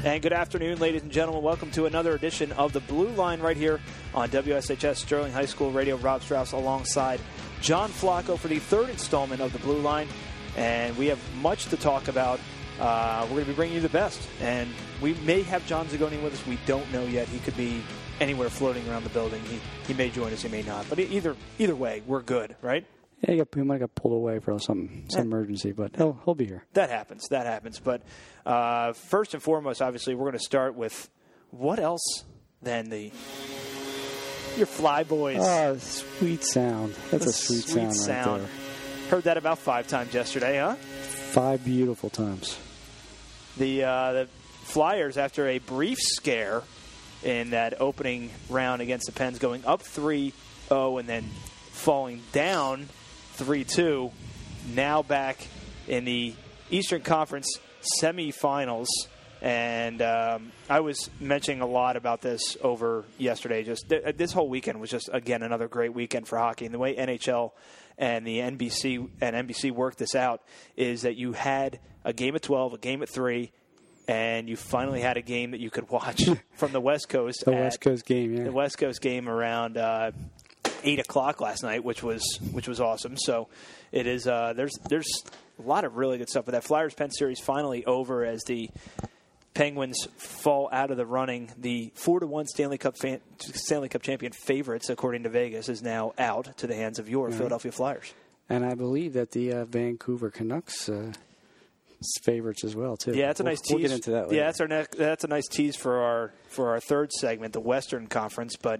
And good afternoon, ladies and gentlemen. Welcome to another edition of The Blue Line right here on WSHS Sterling High School Radio. Rob Strauss alongside John Flacco for the third installment of The Blue Line. And we have much to talk about. We're going to be bringing you the best. And we may have John Zagoni with us. We don't know yet. He could be anywhere floating around the building. He may join us. He may not. But either way, we're good, right? Yeah, he might have got pulled away for some emergency, but he'll be here. That happens. But first and foremost, obviously, we're going to start with what else than your Fly Boys. Oh, sweet sound. That's a sweet sound right there. Heard that about 5 times yesterday, huh? 5 beautiful times. The Flyers, after a brief scare in that opening round against the Pens, going up 3-0 and then falling down 3-2, now back in the Eastern Conference semifinals. And I was mentioning a lot about this over yesterday. Just this whole weekend was just, again, another great weekend for hockey. And the way NHL and the NBC worked this out is that you had a game at 12, a game at 3, and you finally had a game that you could watch from the West Coast. The West Coast game, yeah. The West Coast game around 8 o'clock last night, which was awesome. So it is. There's a lot of really good stuff. But that Flyers-Penn series finally over as the Penguins fall out of the running. The 4-1 Stanley Cup champion favorites, according to Vegas, is now out to the hands of your Philadelphia Flyers. And I believe that the Vancouver Canucks favorites as well too. Yeah, that's a nice tease. We'll get into that later. Yeah, that's a nice tease for our third segment, the Western Conference. But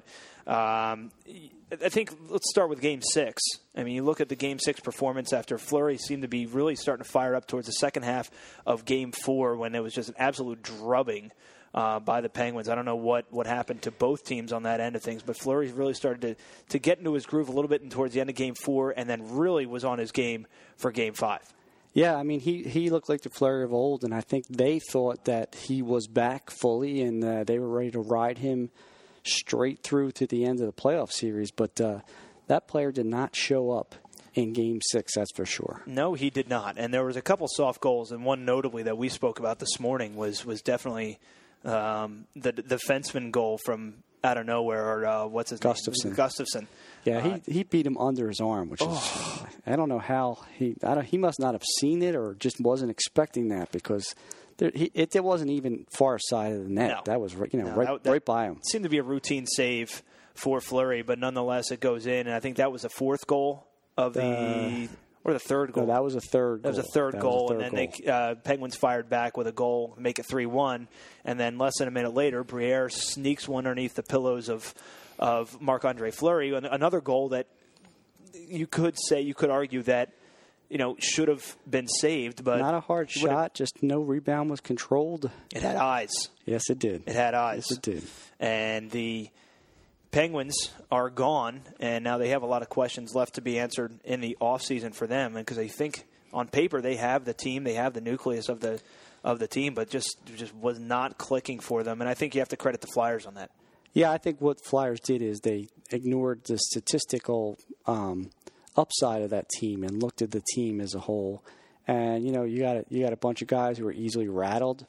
I think let's start with Game 6. I mean, you look at the Game 6 performance after Fleury seemed to be really starting to fire up towards the second half of Game 4 when it was just an absolute drubbing by the Penguins. I don't know what happened to both teams on that end of things, but Fleury really started to get into his groove a little bit towards the end of Game 4 and then really was on his game for Game 5. Yeah, I mean, he looked like the Fleury of old, and I think they thought that he was back fully and they were ready to ride him straight through to the end of the playoff series. But that player did not show up in Game 6, that's for sure. No, he did not. And there was a couple soft goals, and one notably that we spoke about this morning was definitely the defenseman goal from out of nowhere, or what's his name? Gustafsson. Yeah, he beat him under his arm, which is, I don't know how he must not have seen it or just wasn't expecting that, because it wasn't even far side of the net. No. That was right by him. Seemed to be a routine save for Fleury, but nonetheless it goes in, and I think that was the fourth goal of the third goal. No, that was a third goal. That was a third goal, and then the Penguins fired back with a goal, make it 3-1, and then less than a minute later, Briere sneaks one underneath the pillows of Marc-Andre Fleury, another goal that you could argue that should have been saved, but not a hard shot. Just no rebound was controlled. It had eyes. Yes, it did. It had eyes. Yes, it did. And the Penguins are gone, and now they have a lot of questions left to be answered in the offseason for them, because I think on paper they have the team, they have the nucleus of the team, but just was not clicking for them. And I think you have to credit the Flyers on that. Yeah, I think what Flyers did is they ignored the statistical upside of that team and looked at the team as a whole. And you got a bunch of guys who were easily rattled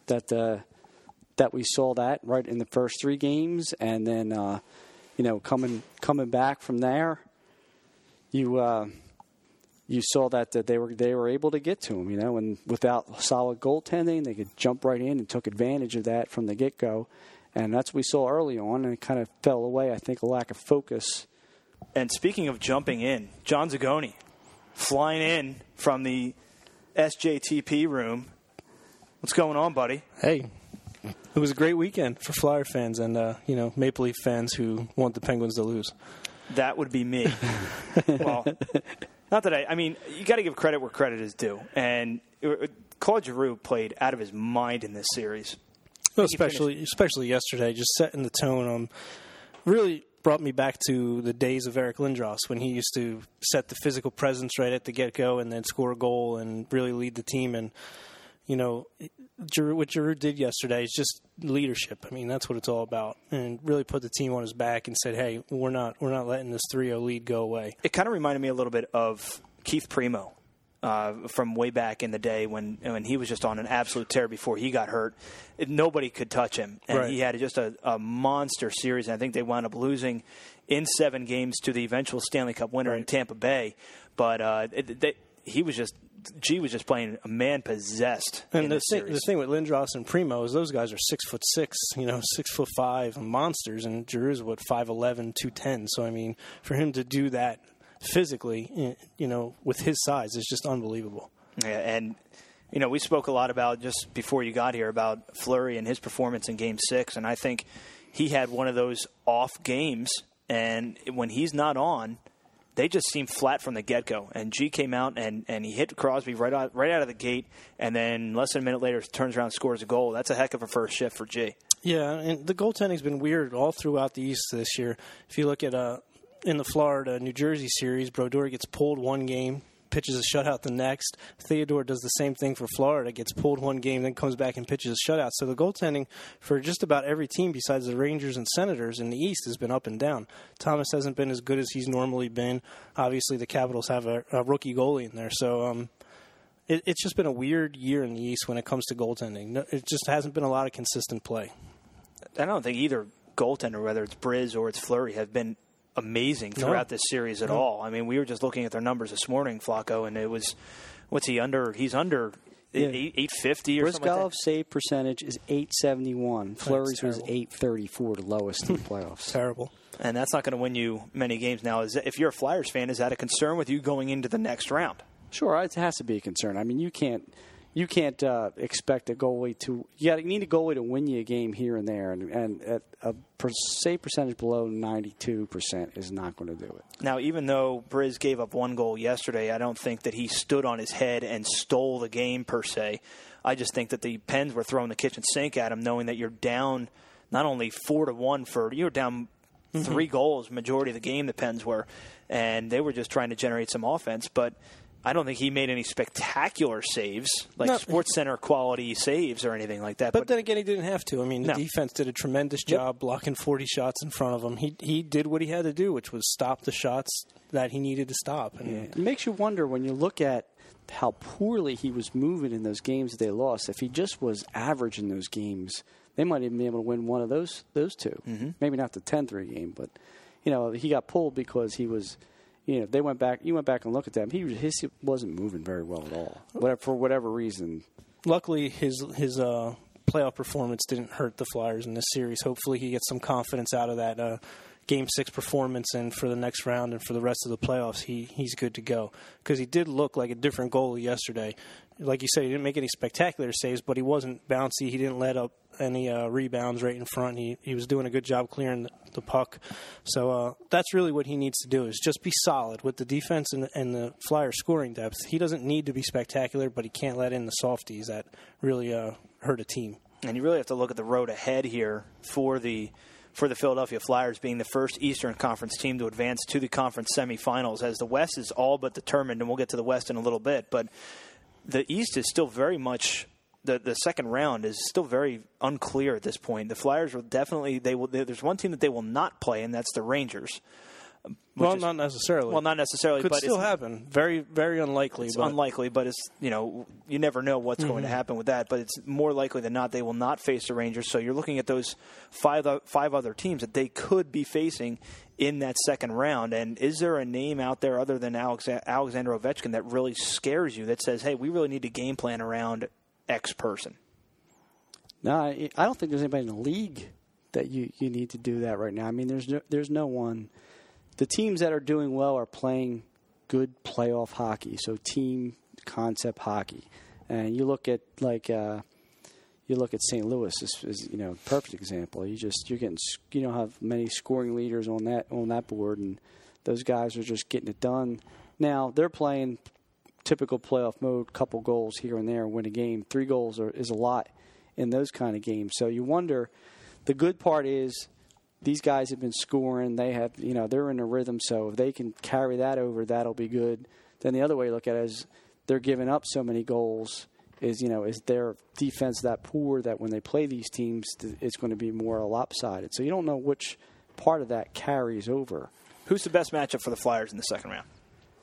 that we saw that right in the first 3 games, and then coming back from there, you saw that they were able to get to him, and without solid goaltending, they could jump right in and took advantage of that from the get-go. And that's what we saw early on, and it kind of fell away, I think, a lack of focus. And speaking of jumping in, John Zagoni flying in from the SJTP room. What's going on, buddy? Hey, it was a great weekend for Flyer fans and, Maple Leaf fans who want the Penguins to lose. That would be me. Well, not that I mean, you got to give credit where credit is due. And Claude Giroux played out of his mind in this series. Well, especially yesterday, just setting the tone. Really brought me back to the days of Eric Lindros when he used to set the physical presence right at the get-go and then score a goal and really lead the team. And, what Giroux did yesterday is just leadership. I mean, that's what it's all about. And really put the team on his back and said, hey, we're not letting this 3-0 lead go away. It kind of reminded me a little bit of Keith Primo from way back in the day when he was just on an absolute tear before he got hurt. Nobody could touch him. And he had just a monster series. And I think they wound up losing in 7 games to the eventual Stanley Cup winner in Tampa Bay. But G was just playing a man-possessed. And the thing with Lindros and Primo is those guys are 6'6", 6'5" monsters, and Giroux is 5'11", 210. So I mean, for him to do that physically, with his size, is just unbelievable. Yeah, and we spoke a lot about, just before you got here, about Fleury and his performance in Game 6, and I think he had one of those off games, and when he's not on, they just seem flat from the get-go. And G came out and he hit Crosby right out of the gate, and then less than a minute later turns around and scores a goal. That's a heck of a first shift for G. Yeah, and the goaltending's been weird all throughout the East this year. If you look at in the Florida-New Jersey series, Brodeur gets pulled one game, pitches a shutout the next. Theodore does the same thing for Florida, gets pulled one game, then comes back and pitches a shutout. So the goaltending for just about every team besides the Rangers and Senators in the East has been up and down. Thomas hasn't been as good as he's normally been. Obviously, the Capitals have a rookie goalie in there. So it's just been a weird year in the East when it comes to goaltending. It just hasn't been a lot of consistent play. I don't think either goaltender, whether it's Briz or it's Fleury, have been amazing throughout this series at all. I mean, we were just looking at their numbers this morning, Flacco, and it was, what's he under? He's under 850 or something like that. Brizgalov's save percentage is 871. Fleury's was 834, the lowest in the playoffs. Terrible. And that's not going to win you many games now. If you're a Flyers fan, is that a concern with you going into the next round? Sure, it has to be a concern. I mean, you can't expect a goalie to. You need a goalie to win you a game here and there, and a save percentage below 92% is not going to do it. Now, even though Briz gave up one goal yesterday, I don't think that he stood on his head and stole the game per se. I just think that the Pens were throwing the kitchen sink at him, knowing that you're down not only 4-1 you're down 3 goals majority of the game. The Pens were, and they were just trying to generate some offense, but I don't think he made any spectacular saves, like SportsCenter quality saves or anything like that. But then again, he didn't have to. I mean, the defense did a tremendous job blocking 40 shots in front of him. He did what he had to do, which was stop the shots that he needed to stop. And it makes you wonder when you look at how poorly he was moving in those games that they lost. If he just was average in those games, they might even be able to win one of those two. Mm-hmm. Maybe not the 10-3 game, but he got pulled because he was. They went back. You went back and looked at them. He wasn't moving very well at all, for whatever reason. Luckily, his playoff performance didn't hurt the Flyers in this series. Hopefully, he gets some confidence out of that Game 6 performance, and for the next round and for the rest of the playoffs, he's good to go. Because he did look like a different goalie yesterday. Like you said, he didn't make any spectacular saves, but he wasn't bouncy. He didn't let up any rebounds right in front. He was doing a good job clearing the puck. So that's really what he needs to do, is just be solid with the defense and the Flyers scoring depth. He doesn't need to be spectacular, but he can't let in the softies that really hurt a team. And you really have to look at the road ahead here for the Philadelphia Flyers being the first Eastern Conference team to advance to the conference semifinals, as the West is all but determined, and we'll get to the West in a little bit. But the East is still very much the second round is still very unclear at this point. The Flyers will definitely there's one team that they will not play, and that's the Rangers. Not necessarily. Well, not necessarily. Could but still happen. Very, very unlikely. It's unlikely, but it's you never know what's going to happen with that. But it's more likely than not they will not face the Rangers. So you're looking at those five other teams that they could be facing in that second round. And is there a name out there other than Alexander Ovechkin that really scares you, that says, hey, we really need to game plan around X person? No, I don't think there's anybody in the league that you need to do that right now. I mean, there's no one. The teams that are doing well are playing good playoff hockey, so team concept hockey. And you look at St. Louis is perfect example. You don't have many scoring leaders on that board, and those guys are just getting it done. Now they're playing typical playoff mode, couple goals here and there, win a game. 3 goals is a lot in those kind of games. So you wonder. The good part is these guys have been scoring. They have, they're in a rhythm. So if they can carry that over, that'll be good. Then the other way to look at it is they're giving up so many goals. Is their defense that poor that when they play these teams, it's going to be more lopsided. So you don't know which part of that carries over. Who's the best matchup for the Flyers in the second round?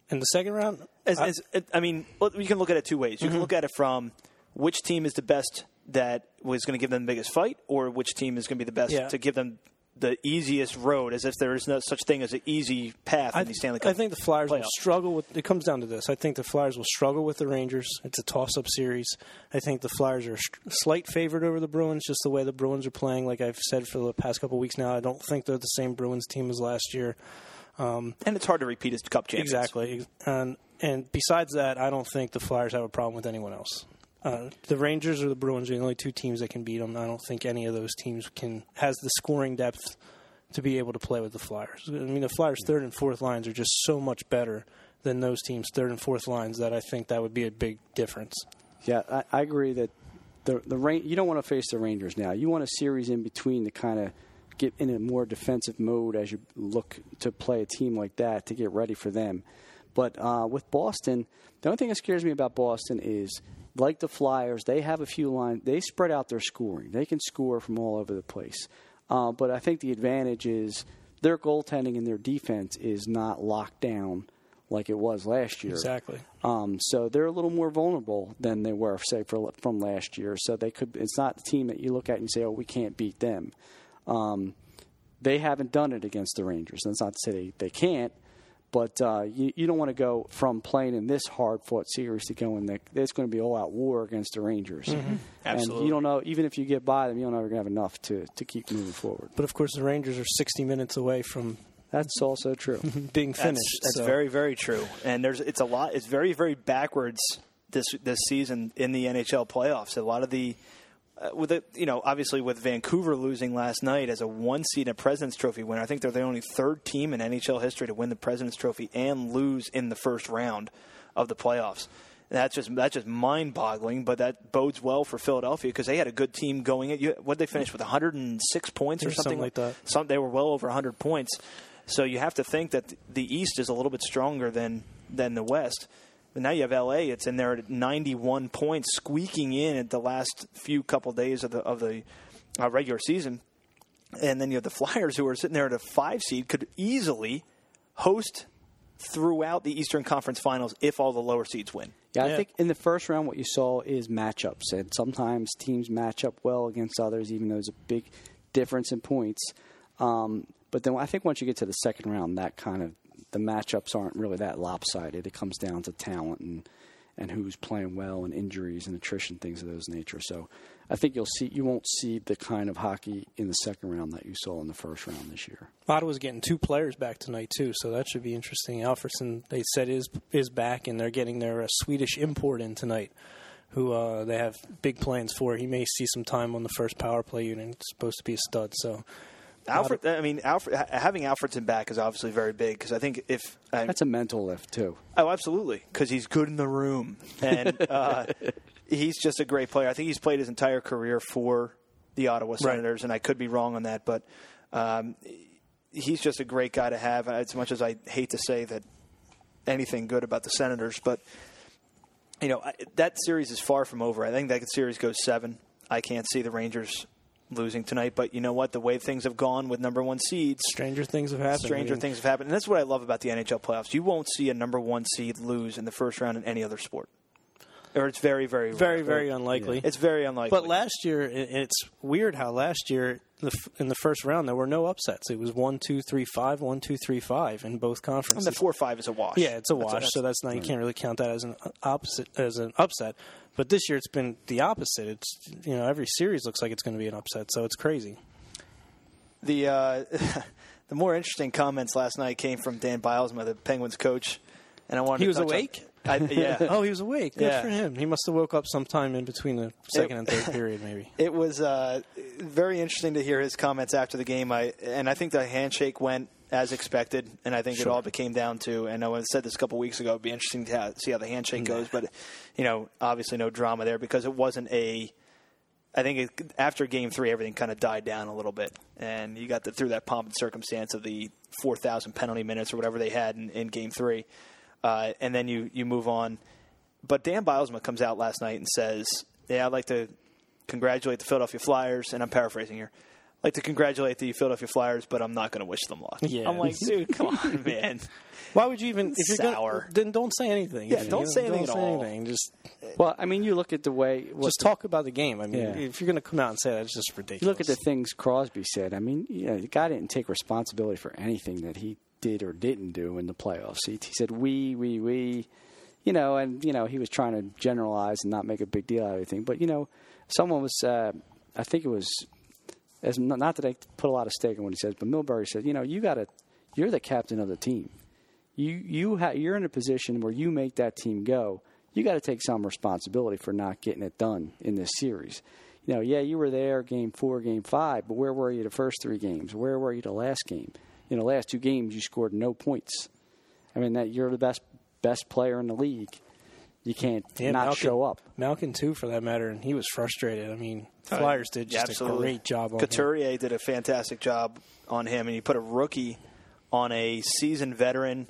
In the second round? I mean, you can look at it two ways. You can look at it from which team is the best that was going to give them the biggest fight, or which team is going to be the best to give them the easiest road, as if there is no such thing as an easy path in the Stanley Cup. I think the Flyers playoffs will struggle with. It comes down to this. I think the Flyers will struggle with the Rangers. It's a toss-up series. I think the Flyers are a slight favorite over the Bruins, just the way the Bruins are playing. Like I've said for the past couple of weeks now, I don't think they're the same Bruins team as last year. And it's hard to repeat as Cup champions. Exactly. And besides that, I don't think the Flyers have a problem with anyone else. The Rangers or the Bruins are the only two teams that can beat them. I don't think any of those teams has the scoring depth to be able to play with the Flyers. I mean, the Flyers' third and fourth lines are just so much better than those teams' third and fourth lines that I think that would be a big difference. Yeah, I agree that you don't want to face the Rangers now. You want a series in between to kind of get in a more defensive mode as you look to play a team like that to get ready for them. But with Boston, the only thing that scares me about Boston is, like the Flyers, they have a few lines. They spread out their scoring. They can score from all over the place. But I think the advantage is their goaltending and their defense is not locked down like it was last year. Exactly. So they're a little more vulnerable than they were, say, from last year. So they could. It's not the team that you look at and you say, "Oh, we can't beat them." They haven't done it against the Rangers. That's not to say they can't. But you don't want to go from playing in this hard-fought series to going there. There's going to be all-out war against the Rangers. Mm-hmm. Absolutely. And you don't know, even if you get by them, you don't know if you're going to have enough to keep moving forward. But, of course, the Rangers are 60 minutes away from that's also true. being finished. That's very, very true. And it's a lot. It's very, very backwards this season in the NHL playoffs. A lot of the obviously with Vancouver losing last night as a 1 seed and a President's Trophy winner, I think they're the only third team in NHL history to win the President's Trophy and lose in the first round of the playoffs. And that's just mind-boggling, but that bodes well for Philadelphia because they had a good team going. What did they finish with 106 points or something like that? They were well over 100 points. So you have to think that the East is a little bit stronger than the West. But now you have L.A. It's in there at 91 points, squeaking in at the last few couple days of the regular season. And then you have the Flyers, who are sitting there at a 5 seed, could easily host throughout the Eastern Conference Finals if all the lower seeds win. Yeah, I think in the first round what you saw is matchups. And sometimes teams match up well against others, even though there's a big difference in points. But then I think once you get to the second round, the matchups aren't really that lopsided. It comes down to talent and who's playing well and injuries and attrition, things of those nature. So I think you won't see the kind of hockey in the second round that you saw in the first round this year. Ottawa's getting 2 players back tonight too, so that should be interesting. Alfredsson, they said is back, and they're getting their Swedish import in tonight, who they have big plans for. He may see some time on the first power play unit. It's supposed to be a stud, so. Having Alfredsson back is obviously very big because I think that's a mental lift too. Oh, absolutely, because he's good in the room and he's just a great player. I think he's played his entire career for the Ottawa Senators, and I could be wrong on that, but he's just a great guy to have. As much as I hate to say that anything good about the Senators, but that series is far from over. I think that series goes 7. I can't see the Rangers losing tonight, but you know what? The way things have gone with number 1 seeds, stranger things have happened. Things have happened, and that's what I love about the NHL playoffs. You won't see a number 1 seed lose in the first round in any other sport, or it's very, very, very, very unlikely. Yeah. It's very unlikely. But last year, it's weird how last year in the first round there were no upsets. It was 1-2-3-5, 1-2-3-5 in both conferences. And the 4-5 is a wash. Yeah, it's a wash. So that's not you can't really count that as an upset. But this year it's been the opposite. It's every series looks like it's going to be an upset, so it's crazy. The more interesting comments last night came from Dan Bylsma, the Penguins coach, and I wanted. He was awake. Yeah. Oh, he was awake. Good for him. He must have woke up sometime in between the second and third period, maybe. It was very interesting to hear his comments after the game. I think the handshake went as expected, and I think it all became down to, and I said this a couple weeks ago, it'd be interesting to see how the handshake goes, but, obviously no drama there because it wasn't I think after Game 3, everything kind of died down a little bit, and you got through that pomp and circumstance of the 4,000 penalty minutes or whatever they had in Game 3, and then you move on. But Dan Bylsma comes out last night and says, I'd like to congratulate the Philadelphia Flyers, and I'm paraphrasing here, like to congratulate the Philadelphia Flyers, but I'm not going to wish them luck. Yeah. I'm like, dude, come on, man. Why would you even? If you're Sour. gonna, then don't say anything. Yeah, don't say anything at all. Just You look at the way talk about the game. I mean, Yeah. if you're going to come out and say that, it's just ridiculous. you look at the things Crosby said. I mean, the guy didn't take responsibility for anything that he did or didn't do in the playoffs. He said we, he was trying to generalize and not make a big deal out of everything. But someone was, I think it was, not that I put a lot of stake in what he says, but Milbury said, you're the captain of the team. You're in a position where you make that team go. You got to take some responsibility for not getting it done in this series. You were there Game 4, Game 5, but where were you the first 3 games? Where were you the last game? In the last 2 games, you scored no points. I mean, that you're the best player in the league. You can't show up. Malkin, too, for that matter, and he was frustrated. I mean, Flyers did just a great job on him. Couturier did a fantastic job on him, and he put a rookie on a seasoned veteran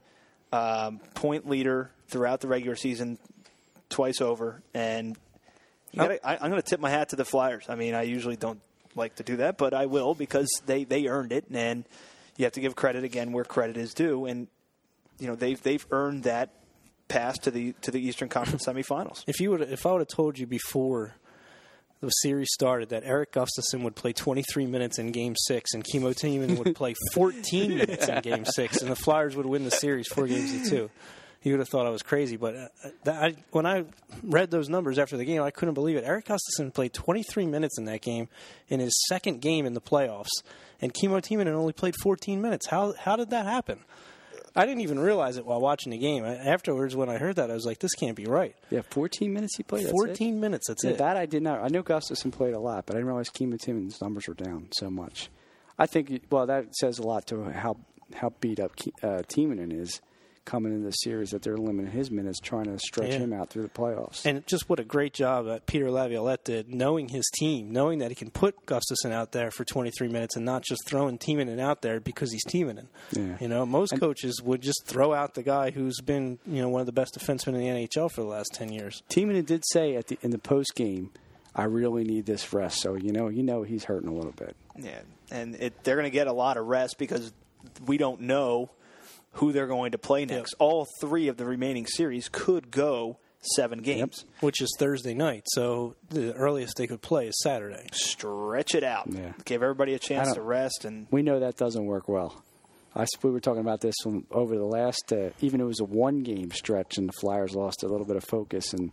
point leader throughout the regular season twice over. And I'm going to tip my hat to the Flyers. I mean, I usually don't like to do that, but I will because they earned it, and you have to give credit again where credit is due. And they've earned that pass to the Eastern Conference semifinals. If I would have told you before the series started that Eric Gustafsson would play 23 minutes in Game 6 and Kimmo Timonen would play 14 minutes in Game 6 and the Flyers would win the series 4-2, you would have thought I was crazy. But when I read those numbers after the game, I couldn't believe it. Eric Gustafsson played 23 minutes in that game in his second game in the playoffs, and Kimmo Timonen only played 14 minutes. How did that happen? I didn't even realize it while watching the game. Afterwards, when I heard that, I was like, this can't be right. Yeah, 14 minutes he played? 14 minutes, that's it. That I did not. I know Gustafsson played a lot, but I didn't realize Kimmo Timonen's numbers were down so much. I think, that says a lot to how beat up Timonen is coming into the series, that they're limiting his minutes, trying to stretch him out through the playoffs. And just what a great job that Peter Laviolette did, knowing his team, knowing that he can put Gustafsson out there for 23 minutes and not just throwing Timonen out there because he's Timonen. Yeah. Most coaches would just throw out the guy who's been, one of the best defensemen in the NHL for the last 10 years. Timonen did say in the post game, I really need this rest. So he's hurting a little bit. Yeah, and they're going to get a lot of rest because we don't know who they're going to play next. Yep. All 3 of the remaining series could go 7 games. Yep. Which is Thursday night, so the earliest they could play is Saturday. Stretch it out. Yeah. Give everybody a chance to rest. And we know that doesn't work well. We were talking about this over the last, even it was a 1-game stretch, and the Flyers lost a little bit of focus. And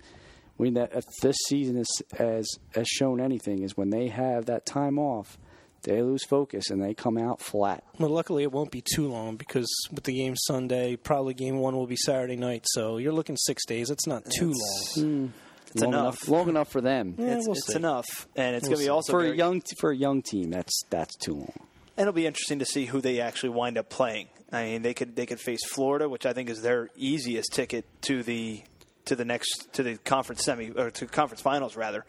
this season has shown anything, is when they have that time off, they lose focus and they come out flat. Well, luckily it won't be too long because with the game Sunday, probably Game 1 will be Saturday night. So you're looking 6 days. It's not too long. It's enough. Long enough for them. Yeah, it's enough, and it's going to be also for a young team. That's too long. And it'll be interesting to see who they actually wind up playing. I mean, they could face Florida, which I think is their easiest ticket to the conference to conference finals rather.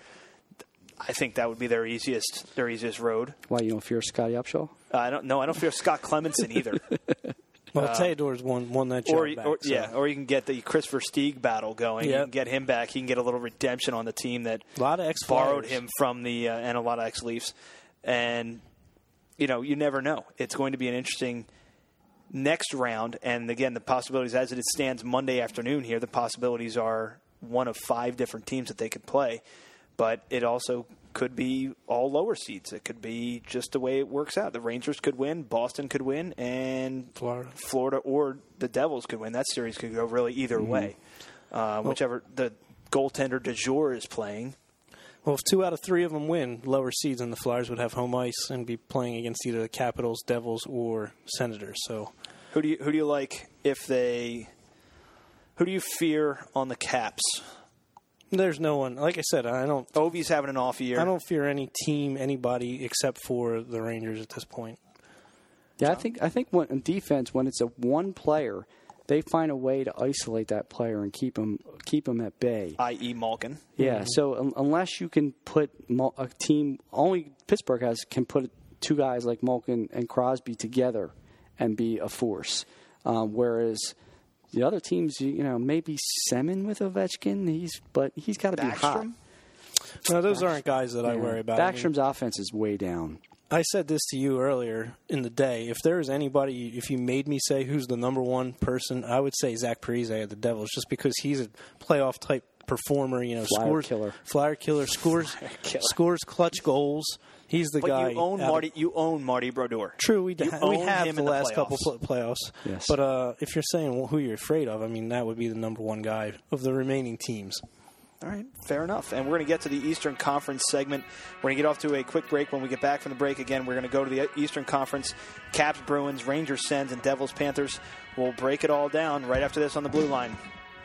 I think that would be their easiest road. Why, you don't fear Scotty Upshaw? I don't fear Scott Clemenson either. Well, Theodore's won that job back. Or you can get the Christopher Stieg battle going. Yep. You can get him back. He can get a little redemption on the team that a lot of borrowed him from the and a lot of ex-Leafs. And you never know. It's going to be an interesting next round. And again, the possibilities as it stands Monday afternoon here, the possibilities are one of 5 different teams that they could play. But it also could be all lower seeds. It could be just the way it works out. The Rangers could win, Boston could win, and Florida or the Devils could win. That series could go really either way, whichever the goaltender de jour is playing. Well, if 2 out of 3 of them win, lower seeds, and the Flyers would have home ice and be playing against either the Capitals, Devils, or Senators. So, who do you like if they? Who do you fear on the Caps? There's no one. Like I said, I don't. Ovi's having an off year. I don't fear any team, anybody except for the Rangers at this point. Yeah, I think when in defense, when it's a one player, they find a way to isolate that player and keep him at bay. I.e. Malkin. Yeah. Mm-hmm. So unless you can put a team, only Pittsburgh can put 2 guys like Malkin and Crosby together and be a force, whereas. The other teams, maybe Semin with Ovechkin, but he's got to be hot. No, those aren't guys that I worry about. Backstrom's offense is way down. I said this to you earlier in the day. If there is anybody, if you made me say who's the number one person, I would say Zach Parise of the Devils, just because he's a playoff type performer. You know, flyer killer, scores clutch goals. He's the guy. You own Marty Brodeur. True, we have him the in last couple playoffs. playoffs. Yes. But if you're saying who you're afraid of, I mean, that would be the number one guy of the remaining teams. All right, fair enough. And we're going to get to the Eastern Conference segment. We're going to get off to a quick break. When we get back from the break again, we're going to go to the Eastern Conference. Caps, Bruins, Rangers, Sens, and Devils, Panthers. We'll break it all down right after this on the Blue Line.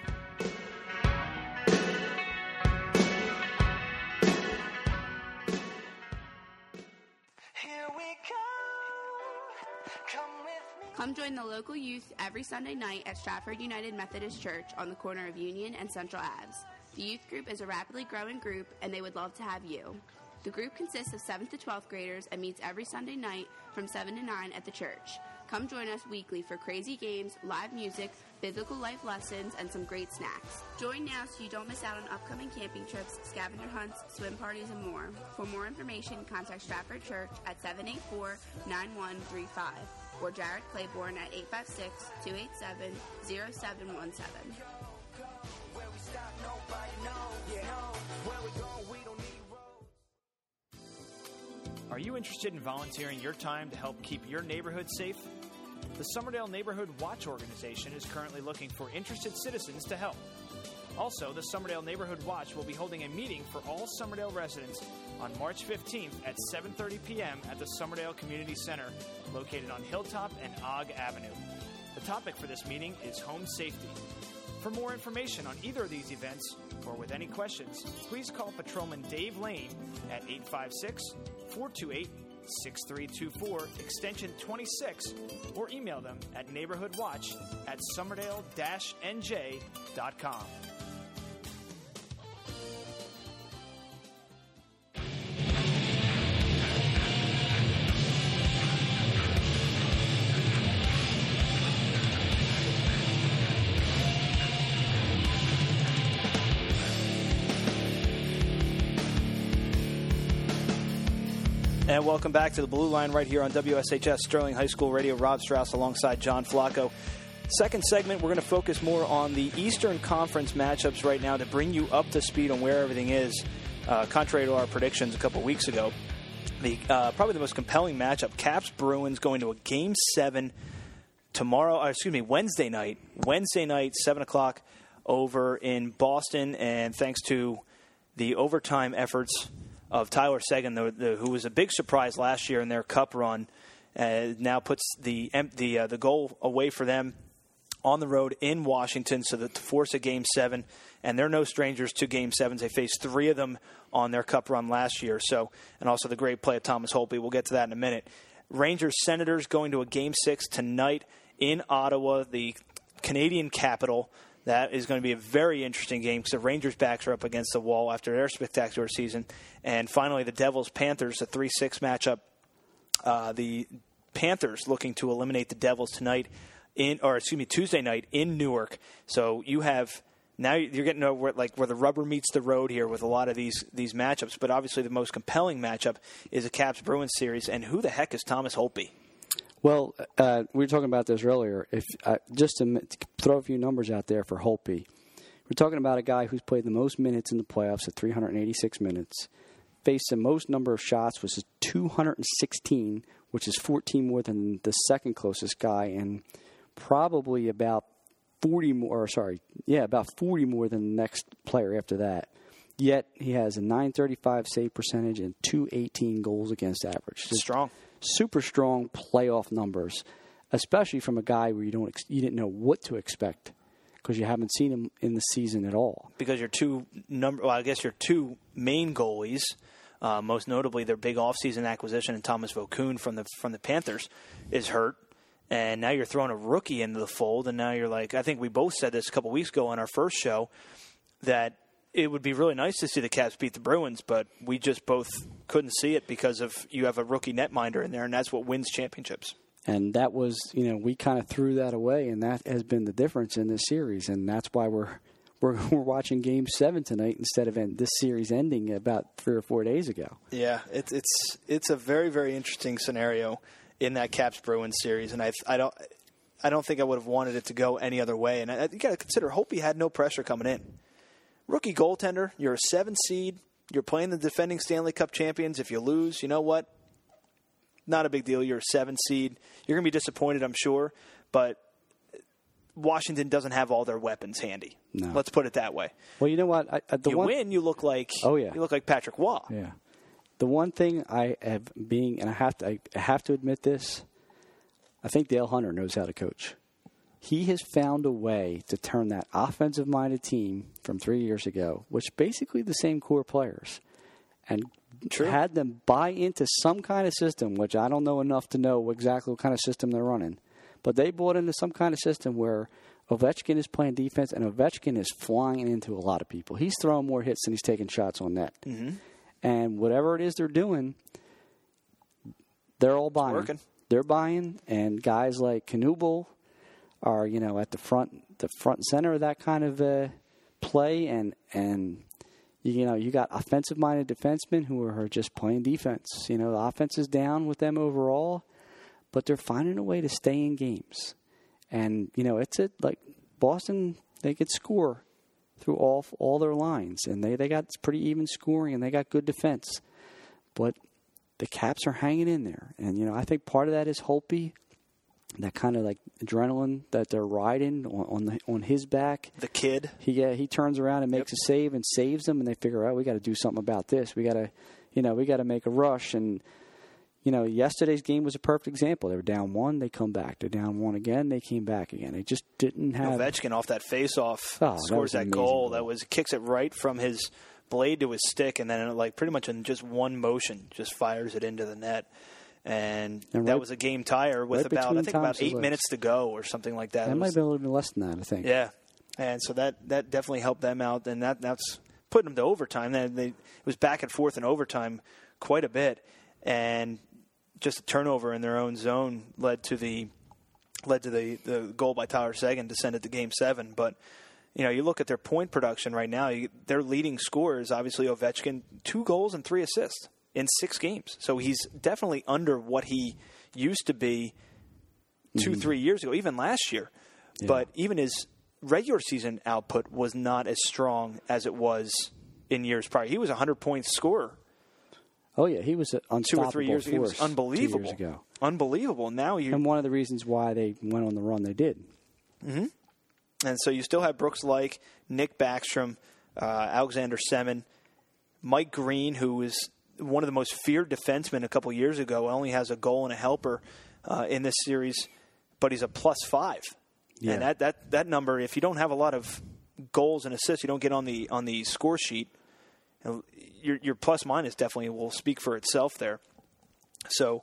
Come join the local youth every Sunday night at Stratford United Methodist Church on the corner of Union and Central Aves. The youth group is a rapidly growing group, and they would love to have you. The group consists of 7th to 12th graders and meets every Sunday night from 7 to 9 at the church. Come join us weekly for crazy games, live music, biblical life lessons, and some great snacks. Join now so you don't miss out on upcoming camping trips, scavenger hunts, swim parties, and more. For more information, contact Stratford Church at 784-9135 or Jared Claiborne at 856-287-0717. Are you interested in volunteering your time to help keep your neighborhood safe? The Somerdale Neighborhood Watch Organization is currently looking for interested citizens to help. Also, the Somerdale Neighborhood Watch will be holding a meeting for all Somerdale residents on March 15th at 7:30 p.m. at the Somerdale Community Center, located on Hilltop and Ogg Avenue. The topic for this meeting is home safety. For more information on either of these events, or with any questions, please call Patrolman Dave Lane at 856-428-6324, extension 26, or email them at neighborhoodwatch@somerdale-nj.com. And welcome back to the Blue Line right here on WSHS Sterling High School Radio. Rob Strauss alongside John Flacco. Second segment, we're going to focus more on the Eastern Conference matchups right now to bring you up to speed on where everything is. Contrary to our predictions a couple weeks ago, probably the most compelling matchup, Caps Bruins going to a Game 7 Wednesday night. Wednesday night, 7 o'clock over in Boston. And thanks to the overtime efforts of Tyler Seguin, who was a big surprise last year in their Cup run, now puts the goal away for them on the road in Washington, so that to force a Game 7, and they're no strangers to Game 7s. They faced 3 of them on their Cup run last year. So, and also the great play of Thomas Holtby. We'll get to that in a minute. Rangers Senators going to a Game 6 tonight in Ottawa, the Canadian capital. That is going to be a very interesting game because the Rangers' backs are up against the wall after their spectacular season. And finally, the Devils-Panthers, a 3-6 matchup. The Panthers looking to eliminate the Devils tonight Tuesday night in Newark. So you have now you're getting to where the rubber meets the road here with a lot of these matchups. But obviously, the most compelling matchup is a Caps Bruins series. And who the heck is Thomas Holtby? Well, we were talking about this earlier. If just to throw a few numbers out there for Holtby, we're talking about a guy who's played the most minutes in the playoffs at 386 minutes, faced the most number of shots, which is 216, which is 14 more than the second closest guy, and probably about 40 more than the next player after that. Yet he has a .935 save percentage and .218 goals against average. Just strong. Super strong playoff numbers, especially from a guy where you didn't know what to expect because you haven't seen him in the season at all. Because your two main goalies, most notably their big offseason acquisition in Thomas Vokoun from the Panthers, is hurt, and now you're throwing a rookie into the fold, and now you're like, I think we both said this a couple weeks ago on our first show, that it would be really nice to see the Caps beat the Bruins, but we just both couldn't see it because of you have a rookie netminder in there, and that's what wins championships. And that was, we kind of threw that away, and that has been the difference in this series, and that's why we're we're watching Game 7 tonight instead of this series ending about 3 or 4 days ago. Yeah, it's a very, very interesting scenario in that Caps Bruins series, and I don't think I would have wanted it to go any other way. And you got to consider, Holtby had no pressure coming in. Rookie goaltender, you're a 7 seed, you're playing the defending Stanley Cup champions. If you lose, you know what? Not a big deal. You're a 7 seed. You're going to be disappointed, I'm sure, but Washington doesn't have all their weapons handy. No. Let's put it that way. Well, you know what? Win, you look like you look like Patrick Waugh. Yeah. The one thing I have and I have to admit this, I think Dale Hunter knows how to coach. He has found a way to turn that offensive-minded team from 3 years ago, which basically the same core players, and had them buy into some kind of system, which I don't know enough to know exactly what kind of system they're running. But they bought into some kind of system where Ovechkin is playing defense, and Ovechkin is flying into a lot of people. He's throwing more hits than he's taking shots on net. Mm-hmm. And whatever it is they're doing, they're all buying. It's working. They're buying, and guys like Knuble are, at the front and center of that kind of play, and you got offensive-minded defensemen who are just playing defense. The offense is down with them overall, but they're finding a way to stay in games. And, it's like Boston, they could score through all their lines, and they got pretty even scoring, and they got good defense. But the Caps are hanging in there. And, I think part of that is Holtby, that kind of like adrenaline that they're riding on his back. The kid. He turns around and makes a save and saves them, and they figure out we got to do something about this. We got to make a rush. And yesterday's game was a perfect example. They were down 1, they come back. They're down 1 again, they came back again. They just didn't have. Ovechkin off that face-off scores that goal. Kicks it right from his blade to his stick, and then pretty much in just one motion, just fires it into the net. And that was a game tire with about 8 minutes to go or something like that. That might have been a little bit less than that, I think. Yeah, and so that definitely helped them out, and that's putting them to overtime. It was back and forth in overtime quite a bit, and just a turnover in their own zone led to the goal by Tyler Seguin to send it to Game 7. But you look at their point production right now. Their leading scorer is obviously Ovechkin, 2 goals and 3 assists in 6 games. So he's definitely under what he used to be 2-3 years ago, even last year. Yeah. But even his regular season output was not as strong as it was in years prior. He was a 100-point scorer. Oh, yeah, he was an unstoppable 2 or 3 years ago. He was unbelievable. 2 years ago. Unbelievable. And one of the reasons why they went on the run they did. Mm-hmm. And so you still have Brooks Laich, Nick Backstrom, Alexander Semin, Mike Green, who was one of the most feared defensemen a couple years ago, only has a goal and a helper in this series, but he's a +5. Yeah. And that number, if you don't have a lot of goals and assists, you don't get on the score sheet. Your plus minus definitely will speak for itself there. So,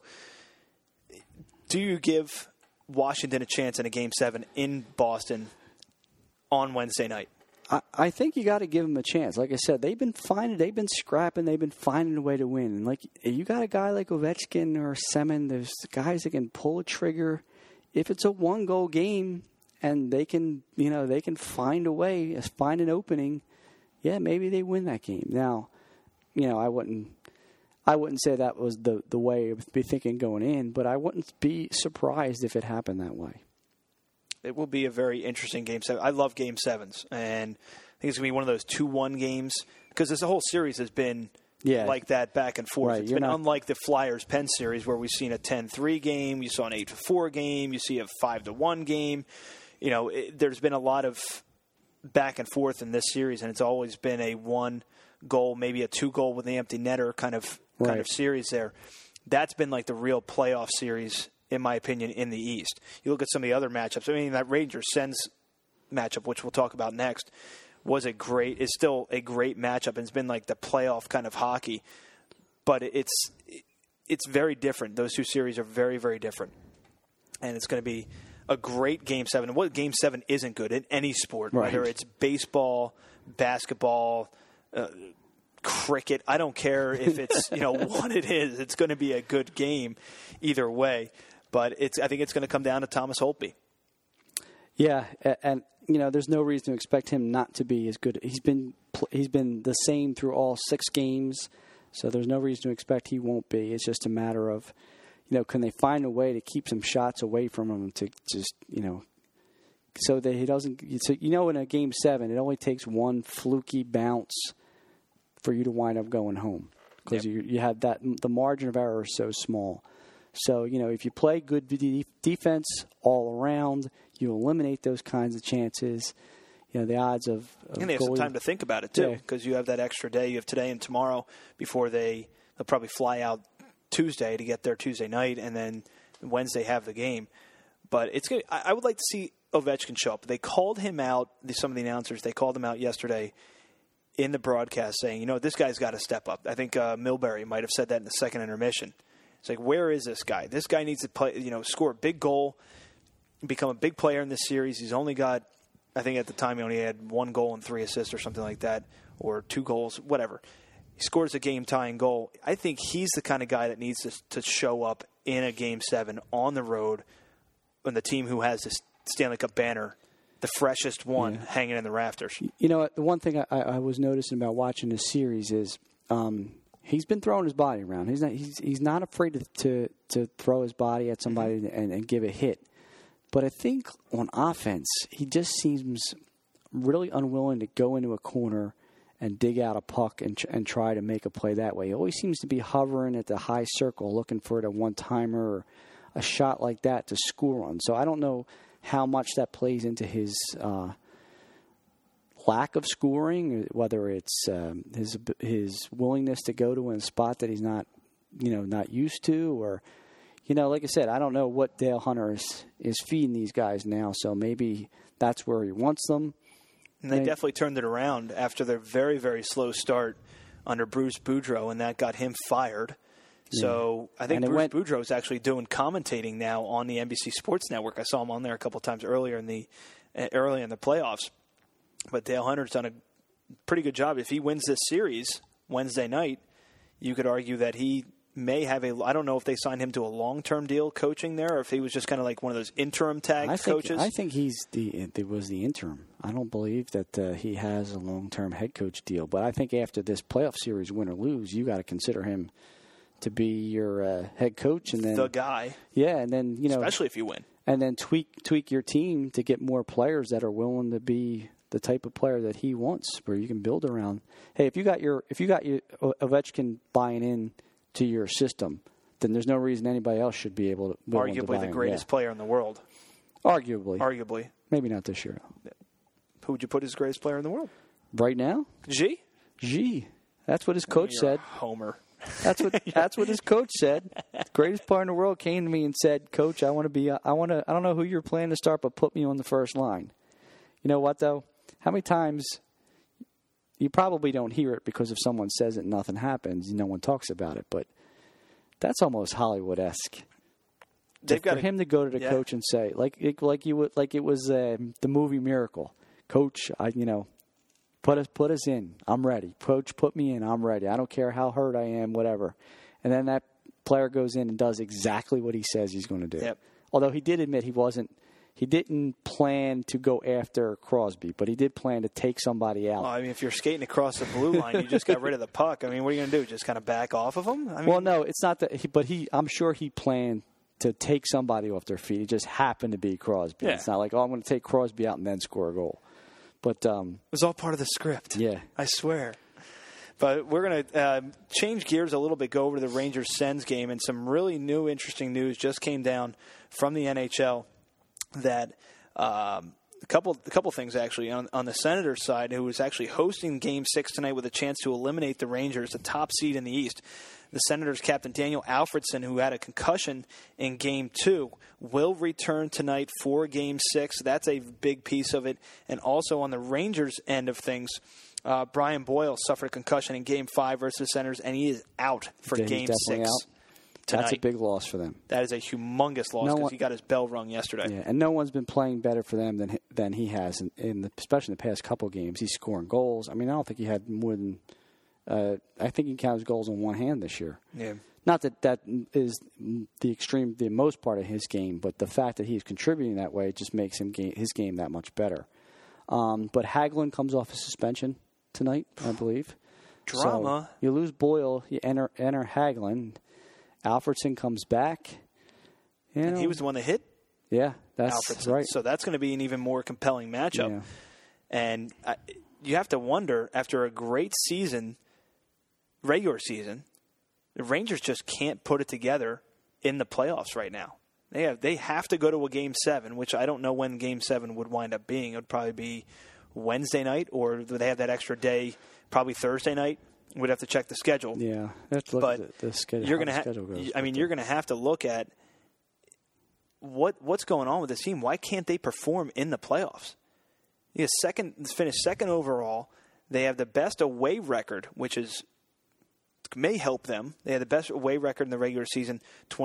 do you give Washington a chance in a Game 7 in Boston on Wednesday night? I think you got to give them a chance. Like I said, they've been scrapping, they've been finding a way to win. And like you got a guy like Ovechkin or Semin, there's guys that can pull a trigger. If it's a 1-goal game and they can find a way, find an opening, yeah, maybe they win that game. Now, I wouldn't say that was the way I would be thinking going in, but I wouldn't be surprised if it happened that way. It will be a very interesting Game 7. I love Game 7s, and I think it's going to be one of those 2-1 games because this whole series has been like that back and forth. Right, it's been unlike the Flyers-Penn series where we've seen a 10-3 game, you saw an 8-4 game, you see a 5-1 game. There's been a lot of back and forth in this series, and it's always been a 1-goal, maybe a 2-goal with the empty netter kind of series there. That's been like the real playoff series, in my opinion, in the East. You look at some of the other matchups. I mean, that Rangers-Sens matchup, which we'll talk about next, is still a great matchup, and it's been like the playoff kind of hockey. But it's very different. Those two series are very, very different. And it's going to be a great Game 7. And what Game 7 isn't good in any sport, whether it's baseball, basketball, cricket. I don't care if it's what it is. It's going to be a good game either way. But I think it's going to come down to Thomas Holtby. Yeah, and there's no reason to expect him not to be as good. He's been the same through all 6 games, so there's no reason to expect he won't be. It's just a matter of, can they find a way to keep some shots away from him to just, so that he doesn't. So, in a Game 7, it only takes one fluky bounce for you to wind up going home because you have that. The margin of error is so small. So, if you play good defense all around, you eliminate those kinds of chances. The odds of and they have some time to think about it, too, because you have that extra day. You have today and tomorrow before they'll probably fly out Tuesday to get there Tuesday night, and then Wednesday have the game. But it's good. I would like to see Ovechkin show up. They called him out, some of the announcers, they called him out yesterday in the broadcast saying, this guy's got to step up. I think Milbury might have said that in the second intermission. It's like, where is this guy? This guy needs to play, score a big goal, become a big player in this series. He's only got, I think at the time he only had 1 goal and 3 assists or something like that, or 2 goals, whatever. He scores a game-tying goal. I think he's the kind of guy that needs to show up in a Game 7 on the road when the team who has this Stanley Cup banner, the freshest one, hanging in the rafters. The one thing I was noticing about watching this series is he's been throwing his body around. He's not afraid to throw his body at somebody and give a hit. But I think on offense, he just seems really unwilling to go into a corner and dig out a puck and try to make a play that way. He always seems to be hovering at the high circle, looking for a one-timer or a shot like that to score on. So I don't know how much that plays into his lack of scoring, whether it's his willingness to go to a spot that he's not used to, or like I said, I don't know what Dale Hunter is feeding these guys now. So maybe that's where he wants them. And they definitely turned it around after their very, very slow start under Bruce Boudreau, and that got him fired. So I think Bruce Boudreau is actually doing commentating now on the NBC Sports Network. I saw him on there a couple of times early in the playoffs. But Dale Hunter's done a pretty good job. If he wins this series Wednesday night, you could argue that he may have I don't know if they signed him to a long-term deal coaching there, or if he was just kind of like one of those interim tag coaches. I think he was the interim. I don't believe that he has a long-term head coach deal. But I think after this playoff series, win or lose, you got to consider him to be your head coach, and then the guy. Yeah, and then especially if you win, and then tweak your team to get more players that are willing to be the type of player that he wants, where you can build around. Hey, if you got your Ovechkin buying in to your system, then there's no reason anybody else should be able to. Arguably the greatest player in the world. Arguably. Maybe not this year. Who would you put as greatest player in the world? Right now? G. That's what his coach said. Homer. That's what his coach said. The greatest player in the world came to me and said, "Coach, I don't know who you're planning to start, but put me on the first line." You know what though? How many times you probably don't hear it because if someone says it and nothing happens, no one talks about it, but that's almost Hollywood-esque. For him to go to the coach and say, like it was the movie Miracle, "Coach, put us in. I'm ready. Coach, put me in. I'm ready. I don't care how hurt I am, whatever." And then that player goes in and does exactly what he says he's going to do. Yep. Although he did admit he didn't plan to go after Crosby, but he did plan to take somebody out. Well, I mean, if you're skating across the blue line, you just got rid of the puck. I mean, what are you going to do? Just kind of back off of him? Well, no, it's not that. But I'm sure he planned to take somebody off their feet. It just happened to be Crosby. Yeah. It's not like, I'm going to take Crosby out and then score a goal. But it was all part of the script. Yeah. I swear. But we're going to change gears a little bit, go over to the Rangers-Sens game, and some really new, interesting news just came down from the NHL that a couple things, actually, on the Senators side, who was actually hosting Game 6 tonight with a chance to eliminate the Rangers, the top seed in the East. The Senators captain Daniel Alfredsson, who had a concussion in Game 2, will return tonight for Game 6. That's a big piece of it. And also on the Rangers end of things, Brian Boyle suffered a concussion in Game 5 versus the Senators, and he is out for Game 6 out tonight. That's a big loss for them. That is a humongous loss because he got his bell rung yesterday. Yeah, and no one's been playing better for them than he has, especially in the past couple games. He's scoring goals. I mean, I don't think he had more than I think he counts goals on one hand this year. Yeah. Not that is the most part of his game, but the fact that he's contributing that way just makes his game that much better. But Hagelin comes off a suspension tonight, I believe. Drama. So you lose Boyle, you enter Hagelin. Alfredson comes back. And he was the one that hit Yeah, that's Alfredson. right. So that's going to be an even more compelling matchup. Yeah. And you have to wonder, after a great season, regular season, the Rangers just can't put it together in the playoffs right now. They have to go to a Game 7, which I don't know when Game 7 would wind up being. It would probably be Wednesday night, or do they have that extra day, probably Thursday night? We'd have to check the schedule. Yeah, let's look at the schedule. You're going to you're going to have to look at what's going on with this team. Why can't they perform in the playoffs? Finished second overall. They have the best away record, which may help them. They had the best away record in the regular season,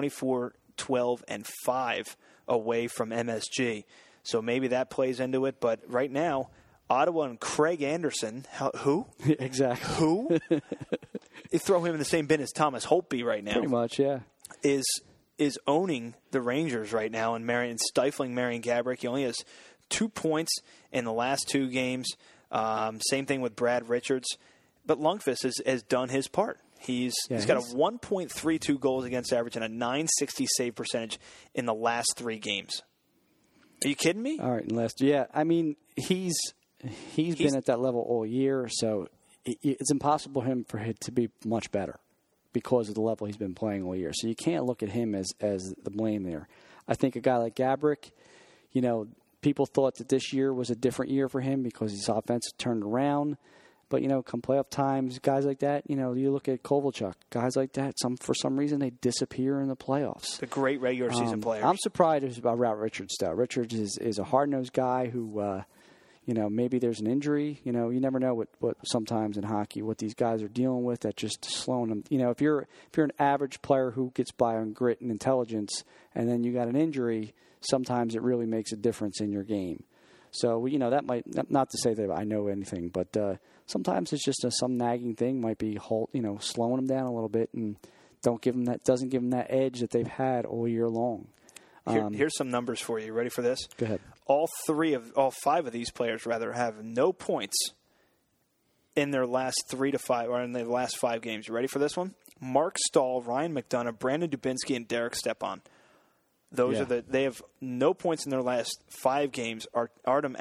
24-12-5 away from MSG. So maybe that plays into it. But right now, Ottawa and Craig Anderson, who? Exactly. Who? You throw him in the same bin as Thomas Holtby right now. Pretty much, yeah. Is owning the Rangers right now and stifling Marian Gaborik. He only has 2 points in the last 2 games. Same thing with Brad Richards. But Lundqvist has done his part. He's got a 1.32 goals against average and a .960 save percentage in the last 3 games. Are you kidding me? All right, and I mean, he's been at that level all year, so it's impossible for him to be much better because of the level he's been playing all year. So you can't look at him as the blame there. I think a guy like Gaborik, people thought that this year was a different year for him because his offense turned around. But, come playoff times, guys like that, you look at Kovalchuk, guys like that, for some reason they disappear in the playoffs. The great regular season players. I'm surprised about Richards, though. Richards is a hard-nosed guy who, maybe there's an injury. You never know what sometimes in hockey, what these guys are dealing with that just slowing them. If you're an average player who gets by on grit and intelligence and then you got an injury, sometimes it really makes a difference in your game. So, that might, not to say that I know anything, but sometimes it's just some nagging thing might be slowing them down a little bit and doesn't give them that edge that they've had all year long. Here's some numbers for you. Ready for this? Go ahead. All 5 of these players have no points in their last 3 to 5 or in their last 5 games. You ready for this one? Mark Stahl, Ryan McDonough, Brandon Dubinsky, and Derek Stepan. They have no points in their last 5 games. Artem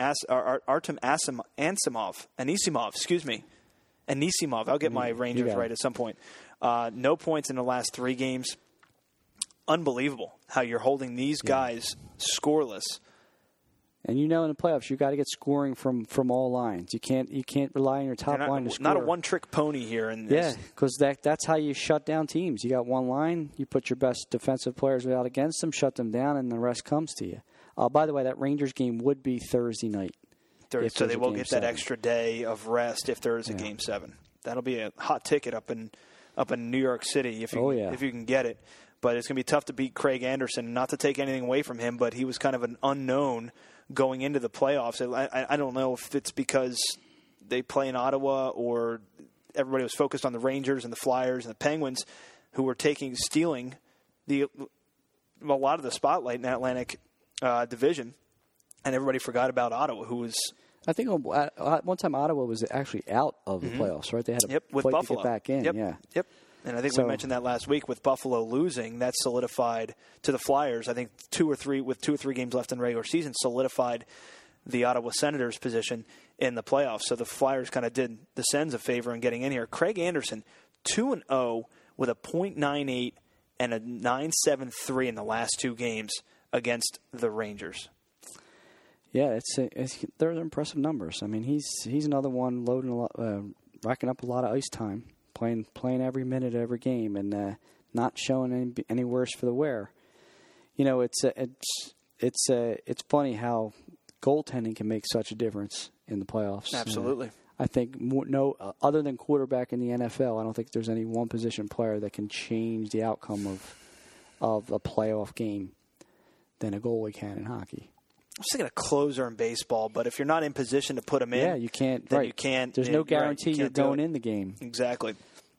Anisimov, excuse me. Anisimov. I'll get my Rangers right at some point. No points in the last 3 games. Unbelievable how you're holding these guys scoreless. And in the playoffs, you got to get scoring from all lines. You can't rely on your top line to score. Not a one-trick pony here. Yeah, because that's how you shut down teams. You got one line, you put your best defensive players out against them, shut them down, and the rest comes to you. By the way, that Rangers game would be Thursday night. So they will get that extra day of rest if there is a Game 7. That'll be a hot ticket up in New York City if you can get it. But it's going to be tough to beat Craig Anderson. Not to take anything away from him, but he was kind of an unknown going into the playoffs. I don't know if it's because they play in Ottawa or everybody was focused on the Rangers and the Flyers and the Penguins who were stealing a lot of the spotlight in that Atlantic division, and everybody forgot about Ottawa, who was... I think one time Ottawa was actually out of the playoffs, right? They had to with fight Buffalo. to get back in. Yep. And I think we mentioned that last week with Buffalo losing, that solidified to the Flyers. I think 2 or 3 games left in the regular season solidified the Ottawa Senators' position in the playoffs. So the Flyers kind of did the Sens a favor in getting in here. Craig Anderson, 2-0 with a .98 and a .973 in the last 2 games against the Rangers. Yeah, they're impressive numbers. I mean, he's another one racking up a lot of ice time. Playing every minute of every game and not showing any worse for the wear. It's funny how goaltending can make such a difference in the playoffs. Absolutely. I think other than quarterback in the NFL, I don't think there's any one position player that can change the outcome of a playoff game than a goalie can in hockey. I was thinking a closer in baseball, but if you're not in position to put them in, you can't. Then you can't. There's no guarantee you're going in the game. Exactly.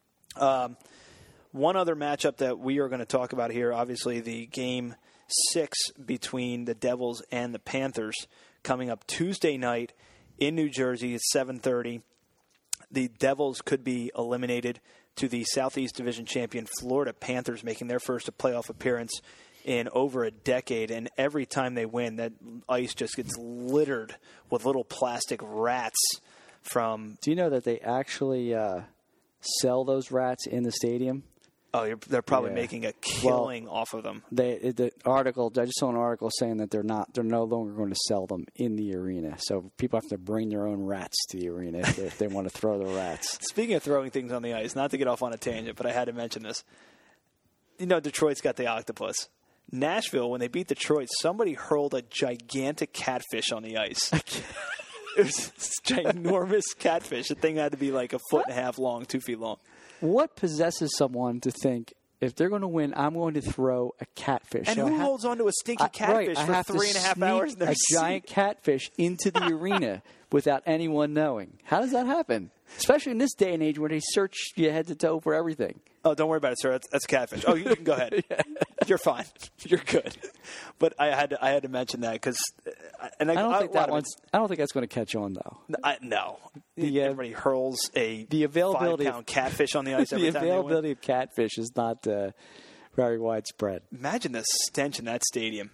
One other matchup that we are going to talk about here, obviously the Game 6 between the Devils and the Panthers coming up Tuesday night in New Jersey at 7:30. The Devils could be eliminated to the Southeast Division champion Florida Panthers, making their first playoff appearance in over a decade. And every time they win, that ice just gets littered with little plastic rats from... Do you know that they actually sell those rats in the stadium? Oh, they're probably making a killing off of them. The article, I just saw an article saying that they're no longer going to sell them in the arena. So people have to bring their own rats to the arena if they want to throw the rats. Speaking of throwing things on the ice, not to get off on a tangent, but I had to mention this. You know, Detroit's got the octopus. Nashville, when they beat Detroit, somebody hurled a gigantic catfish on the ice. It was this ginormous catfish. The thing had to be like 1.5 feet long, 2 feet long. What possesses someone to think, if they're going to win, I'm going to throw a catfish? And who holds onto a stinky catfish for 3.5 hours? A giant catfish into the arena without anyone knowing. How does that happen? Especially in this day and age where they search you head to toe for everything. Oh, don't worry about it, sir. That's catfish. Oh, you can go ahead. You're fine. You're good. But I had to mention that because I don't think that's going to catch on though. No. Everybody hurls a the availability 5-pound catfish on the ice every time. The availability of catfish is not very widespread. Imagine the stench in that stadium.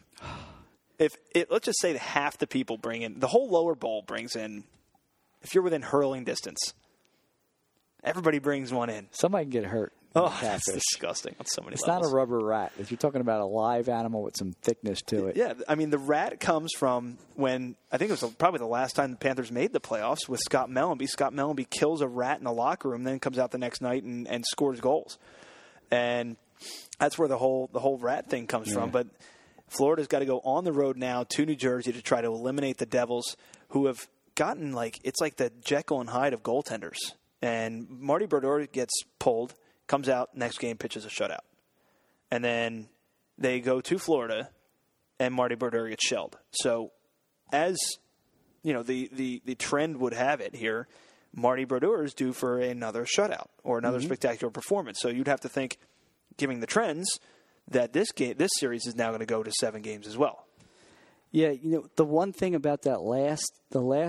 Let's just say that half the people bring in, the whole lower bowl brings in, if you're within hurling distance, everybody brings one in. Somebody can get hurt. Oh, that's disgusting on so many levels. It's not a rubber rat. If you're talking about a live animal with some thickness to it. Yeah, I mean, the rat comes from when, I think it was probably the last time the Panthers made the playoffs with Scott Mellenby. Scott Mellenby kills a rat in the locker room, then comes out the next night and scores goals. And that's where the whole rat thing comes from. But Florida's got to go on the road now to New Jersey to try to eliminate the Devils, who have gotten it's like the Jekyll and Hyde of goaltenders. And Marty Brodeur gets pulled, comes out, next game pitches a shutout. And then they go to Florida, and Marty Brodeur gets shelled. So as you know, the trend would have it here, Marty Brodeur is due for another shutout or another spectacular performance. So you'd have to think, giving the trends, that this series is now going to go to 7 games as well. Yeah, you know, the one thing about the last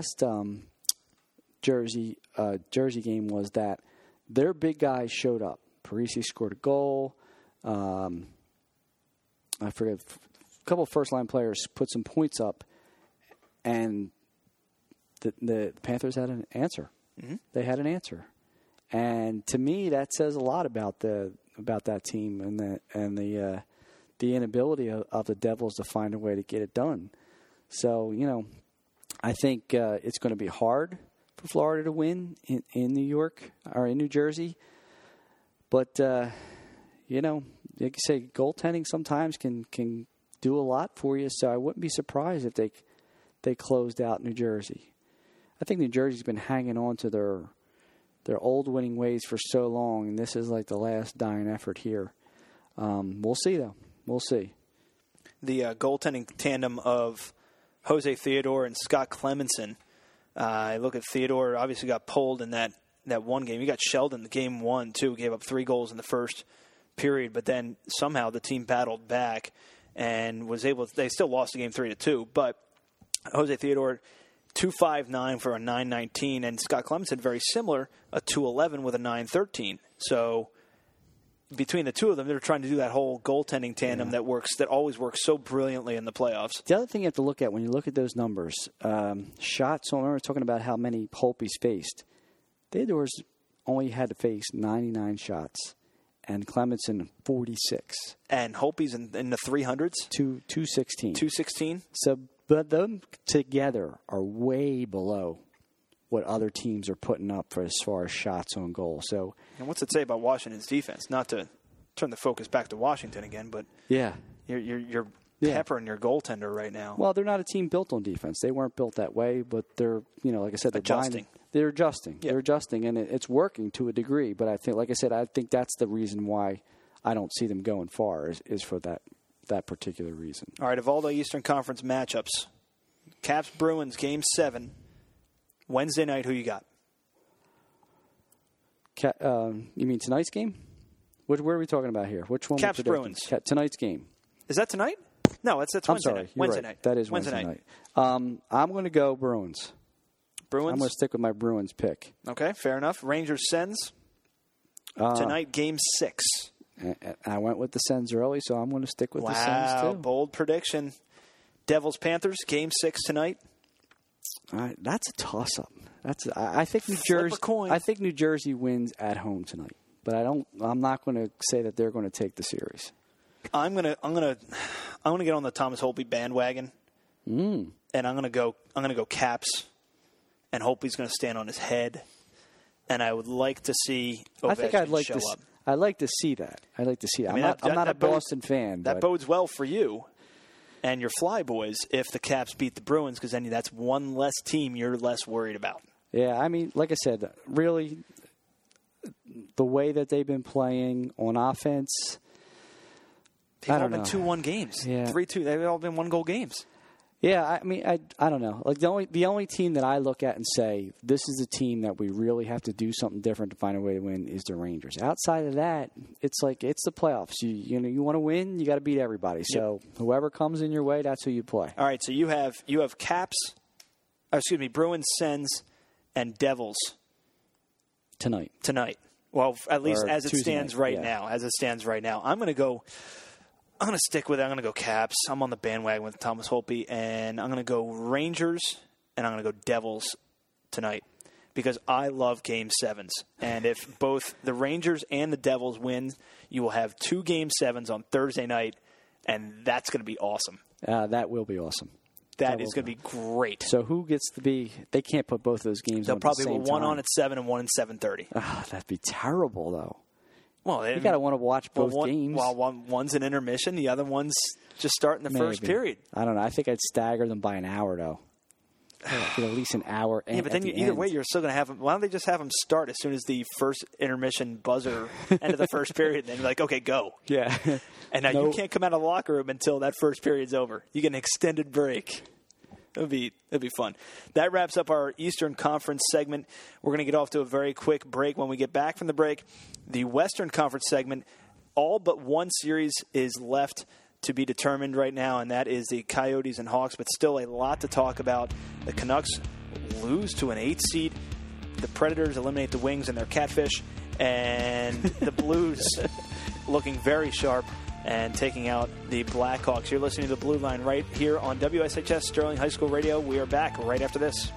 Jersey game was that their big guys showed up. Parisi scored a goal. I forget, a couple of first-line players put some points up, and the Panthers had an answer. Mm-hmm. They had an answer, and to me, that says a lot about that team and the inability of the Devils to find a way to get it done. So, you know, I think it's going to be hard for Florida to win in New York or in New Jersey. But, you know, like you say, goaltending sometimes can do a lot for you. So I wouldn't be surprised if they closed out New Jersey. I think New Jersey's been hanging on to their old winning ways for so long, and this is like the last dying effort here. We'll see, though. We'll see. The goaltending tandem of Jose Theodore and Scott Clemmensen. I look at Theodore, obviously got pulled in that one game. He got shelled in the game 1, too. Gave up 3 goals in the first period, but then somehow the team battled back and was able to, they still lost the game 3-2, but Jose Theodore, 2.59 for a 9.19, and Scott Clemmensen, very similar, a 2.11 with a 9.13. So between the two of them, they're trying to do that whole goaltending tandem that always works so brilliantly in the playoffs. The other thing you have to look at when you look at those numbers, shots. So I remember talking about how many Holtby's faced. Theodore's only had to face 99 shots, and Clemmensen 46. And Holtby's in the 300s? 216. 216? So, but them together are way below what other teams are putting up for as far as shots on goal. So, and what's it say about Washington's defense? Not to turn the focus back to Washington again, but yeah, you're peppering your goaltender right now. Well, they're not a team built on defense. They weren't built that way, but they're, you know, like I said, they're adjusting. They're adjusting. Yeah. They're adjusting, and it's working to a degree. But I think, like I said, I think that's the reason why I don't see them going far is for that particular reason. All right, of all the Eastern Conference matchups, Caps Bruins Game 7, Wednesday night. Who you got? You mean tonight's game? Where are we talking about here? Which one? Caps Bruins. Tonight's game. Is that tonight? No, that's Wednesday night. Wednesday night. That is Wednesday night. I'm going to go Bruins. Bruins? I'm going to stick with my Bruins pick. Okay, fair enough. Rangers Sens. Tonight, Game 6. I went with the Sens early, so I'm going to stick with the Sens, too. Bold prediction. Devils Panthers, Game 6 tonight. All right, that's a toss-up. I think New Flip a Jersey. coin. I think New Jersey wins at home tonight, but I'm not going to say that they're going to take the series. I'm gonna get on the Thomas Holtby bandwagon, and I'm gonna go Caps, and Holtby's gonna stand on his head, and I would like to see Ovechkin I think I'd like show to. up. I'd like to see that. I'd like to see that. I mean, I'm not a bodes- Boston fan. That but bodes well for you and your Fly Boys if the Caps beat the Bruins, because then that's one less team you're less worried about. Yeah, I mean, like I said, really, the way that they've been playing on offense. They've I all don't been know. 2-1 games. Yeah. 3-2. They've all been 1-goal games. Yeah, I mean, I don't know. Like the only team that I look at and say this is a team that we really have to do something different to find a way to win is the Rangers. Outside of that, it's like it's the playoffs. You want to win, you got to beat everybody. So whoever comes in your way, that's who you play. All right, so you have Bruins, Sens, and Devils Tonight. Well, at least Or as it Tuesday stands night, right yeah. now. As it stands right now, I'm going to stick with it. I'm going to go Caps. I'm on the bandwagon with Thomas Holtby, and I'm going to go Rangers, and I'm going to go Devils tonight because I love Game 7s. And if both the Rangers and the Devils win, you will have 2 Game 7s on Thursday night, and that's going to be awesome. That will be awesome. That is going to be great. So who gets to be? They can't put both of those games. They'll on probably at the put same one time. on at 7 and one at 7:30. That'd be terrible, though. Well, You got to want to watch both games. Well, one's an intermission, the other one's just starting the first Maybe. period. I don't know. I think I'd stagger them by an hour, though. Get at least an hour. Yeah, but then either way, you're still going to have them. Why don't they just have them start as soon as the first intermission buzzer end of the first period? Then you're like, okay, go. Yeah. And now you can't come out of the locker room until that first period's over. You get an extended break. It'll be fun. That wraps up our Eastern Conference segment. We're going to get off to a very quick break. When we get back from the break, the Western Conference segment, all but one series is left to be determined right now, and that is the Coyotes and Hawks, but still a lot to talk about. The Canucks lose to an 8 seed. The Predators eliminate the Wings and their Catfish, and the Blues looking very sharp and taking out the Blackhawks. You're listening to the Blue Line right here on WSHS Sterling High School Radio. We are back right after this.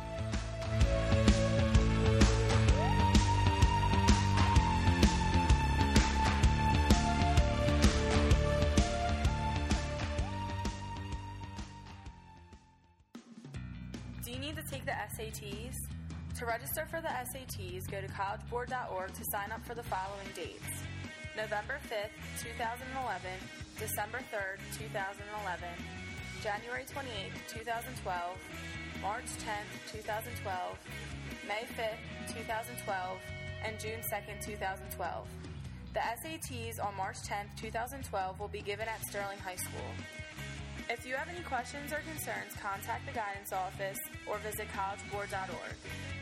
Do you need to take the SATs? To register for the SATs, go to collegeboard.org to sign up for the following dates: November 5th, 2011, December 3rd, 2011, January 28th, 2012, March 10th, 2012, May 5th, 2012, and June 2nd, 2012. The SATs on March 10th, 2012 will be given at Sterling High School. If you have any questions or concerns, contact the guidance office or visit collegeboard.org.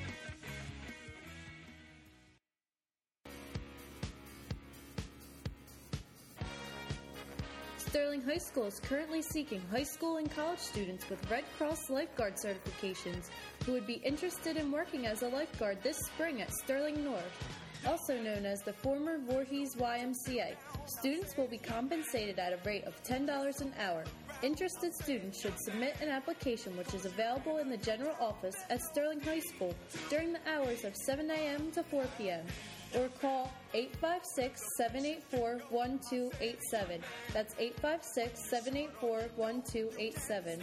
Sterling High School is currently seeking high school and college students with Red Cross lifeguard certifications who would be interested in working as a lifeguard this spring at Sterling North, also known as the former Voorhees YMCA. Students will be compensated at a rate of $10 an hour. Interested students should submit an application which is available in the general office at Sterling High School during the hours of 7 a.m. to 4 p.m. or call 856-784-1287. That's 856-784-1287.